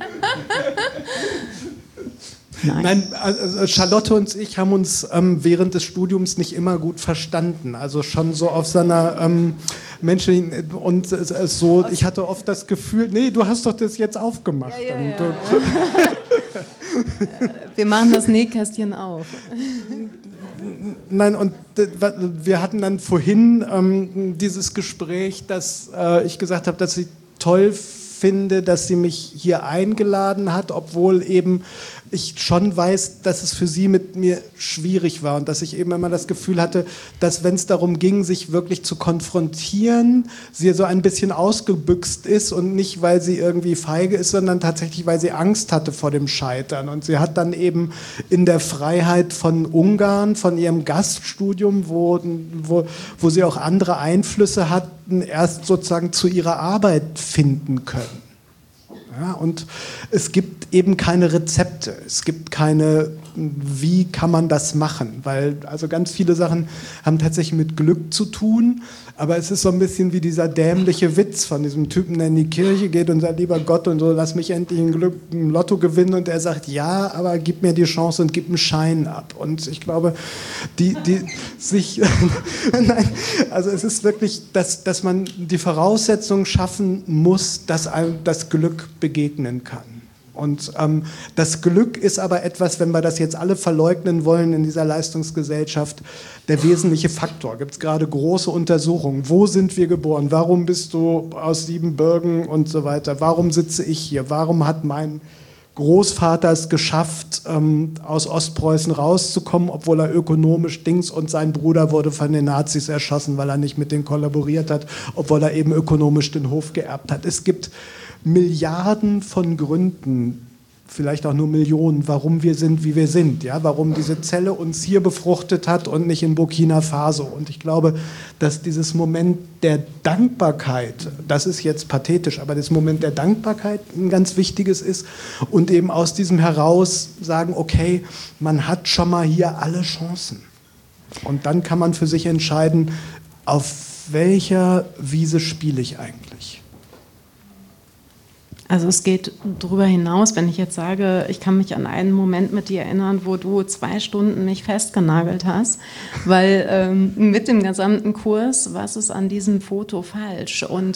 Nein, also Charlotte und ich haben uns während des Studiums nicht immer gut verstanden. Also schon so auf seiner menschlichen und so. Ich hatte oft das Gefühl, nee, du hast doch das jetzt aufgemacht. Ja. Wir machen das Nähkästchen auf. Nein, und wir hatten dann vorhin dieses Gespräch, dass ich gesagt habe, dass ich toll finde, dass sie mich hier eingeladen hat, obwohl eben ich schon weiß, dass es für sie mit mir schwierig war und dass ich eben immer das Gefühl hatte, dass wenn es darum ging, sich wirklich zu konfrontieren, sie so ein bisschen ausgebüxt ist und nicht, weil sie irgendwie feige ist, sondern tatsächlich, weil sie Angst hatte vor dem Scheitern. Und sie hat dann eben in der Freiheit von Ungarn, von ihrem Gaststudium, wo sie auch andere Einflüsse hatten, erst sozusagen zu ihrer Arbeit finden können. Ja, und es gibt eben keine Rezepte. Es gibt keine, wie kann man das machen? Weil also ganz viele Sachen haben tatsächlich mit Glück zu tun, aber es ist so ein bisschen wie dieser dämliche Witz von diesem Typen, der in die Kirche geht und sagt, lieber Gott und so, lass mich endlich ein Lotto gewinnen, und er sagt, ja, aber gib mir die Chance und gib einen Schein ab. Und ich glaube, nein, also es ist wirklich, dass man die Voraussetzungen schaffen muss, dass einem das Glück begegnen kann. Und das Glück ist aber etwas, wenn wir das jetzt alle verleugnen wollen in dieser Leistungsgesellschaft, der wesentliche Faktor. Gibt es gerade große Untersuchungen. Wo sind wir geboren? Warum bist du aus Siebenbürgen und so weiter? Warum sitze ich hier? Warum hat mein Großvater es geschafft, aus Ostpreußen rauszukommen, obwohl er ökonomisch Dings, und sein Bruder wurde von den Nazis erschossen, weil er nicht mit denen kollaboriert hat, obwohl er eben ökonomisch den Hof geerbt hat. Es gibt Milliarden von Gründen, vielleicht auch nur Millionen, warum wir sind, wie wir sind, ja, warum diese Zelle uns hier befruchtet hat und nicht in Burkina Faso. Und ich glaube, dass dieses Moment der Dankbarkeit, das ist jetzt pathetisch, aber das Moment der Dankbarkeit ein ganz wichtiges ist, und eben aus diesem heraus sagen, okay, man hat schon mal hier alle Chancen. Und dann kann man für sich entscheiden, auf welcher Wiese spiele ich eigentlich. Also es geht darüber hinaus, wenn ich jetzt sage, ich kann mich an einen Moment mit dir erinnern, wo du 2 Stunden mich festgenagelt hast, weil mit dem gesamten Kurs, was ist an diesem Foto falsch? Und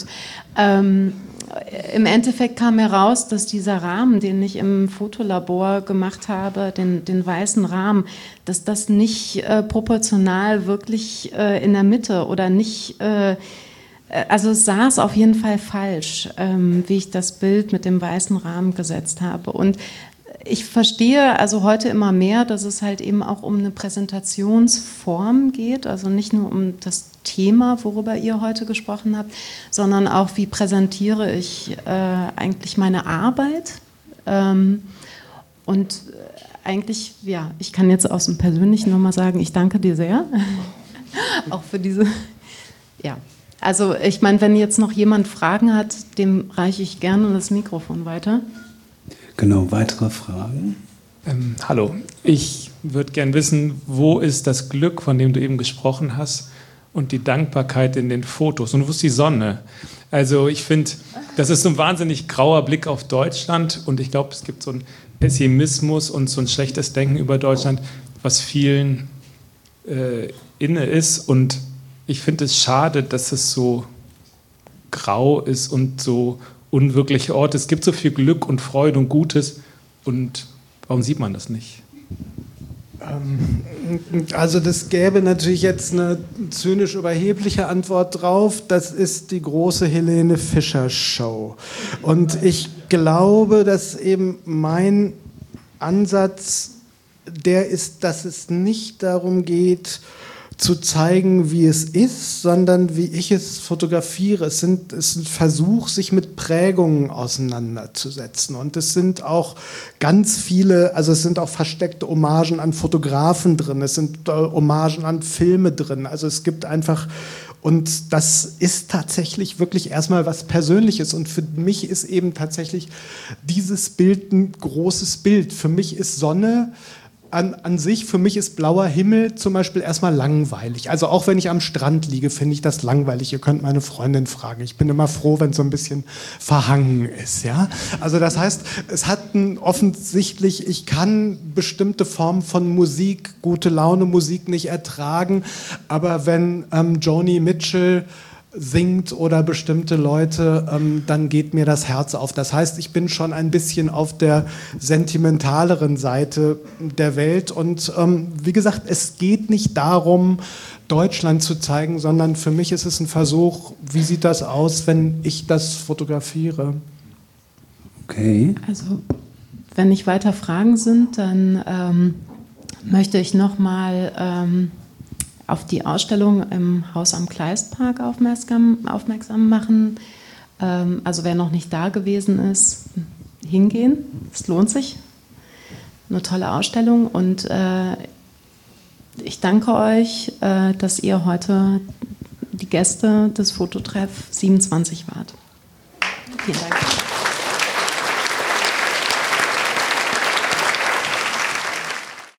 im Endeffekt kam heraus, dass dieser Rahmen, den ich im Fotolabor gemacht habe, den weißen Rahmen, dass das nicht proportional wirklich in der Mitte oder nicht... Also es saß auf jeden Fall falsch, wie ich das Bild mit dem weißen Rahmen gesetzt habe. Und ich verstehe also heute immer mehr, dass es halt eben auch um eine Präsentationsform geht, also nicht nur um das Thema, worüber ihr heute gesprochen habt, sondern auch, wie präsentiere ich eigentlich meine Arbeit. Und eigentlich, ja, ich kann jetzt aus dem Persönlichen nochmal sagen, ich danke dir sehr, auch für diese, ja. Also ich meine, wenn jetzt noch jemand Fragen hat, dem reiche ich gerne das Mikrofon weiter. Genau, weitere Fragen? Hallo, ich würde gerne wissen, wo ist das Glück, von dem du eben gesprochen hast, und die Dankbarkeit in den Fotos, und wo ist die Sonne? Also ich finde, das ist so ein wahnsinnig grauer Blick auf Deutschland, und ich glaube, es gibt so einen Pessimismus und so ein schlechtes Denken über Deutschland, was vielen inne ist, und ich finde es schade, dass es so grau ist und so unwirkliche Orte. Es gibt so viel Glück und Freude und Gutes, und warum sieht man das nicht? Also das gäbe natürlich jetzt eine zynisch überhebliche Antwort drauf. Das ist die große Helene Fischer Show. Und ich glaube, dass eben mein Ansatz der ist, dass es nicht darum geht, zu zeigen, wie es ist, sondern wie ich es fotografiere. Es ist ein Versuch, sich mit Prägungen auseinanderzusetzen. Und es sind auch ganz viele, also es sind auch versteckte Hommagen an Fotografen drin, es sind Hommagen an Filme drin. Also es gibt einfach, und das ist tatsächlich wirklich erstmal was Persönliches. Und für mich ist eben tatsächlich dieses Bild ein großes Bild. Für mich ist Sonne an sich, für mich ist blauer Himmel zum Beispiel erstmal langweilig. Also auch wenn ich am Strand liege, finde ich das langweilig. Ihr könnt meine Freundin fragen. Ich bin immer froh, wenn es so ein bisschen verhangen ist. Ja? Also das heißt, es hat offensichtlich, ich kann bestimmte Formen von Musik, gute Laune Musik nicht ertragen, aber wenn Joni Mitchell singt oder bestimmte Leute, dann geht mir das Herz auf. Das heißt, ich bin schon ein bisschen auf der sentimentaleren Seite der Welt. Und wie gesagt, es geht nicht darum, Deutschland zu zeigen, sondern für mich ist es ein Versuch, wie sieht das aus, wenn ich das fotografiere. Okay. Also, wenn nicht weiter Fragen sind, dann möchte ich nochmal auf die Ausstellung im Haus am Kleistpark aufmerksam machen. Also wer noch nicht da gewesen ist, hingehen. Es lohnt sich. Eine tolle Ausstellung. Und ich danke euch, dass ihr heute die Gäste des Fototreff 27 wart. Vielen Dank.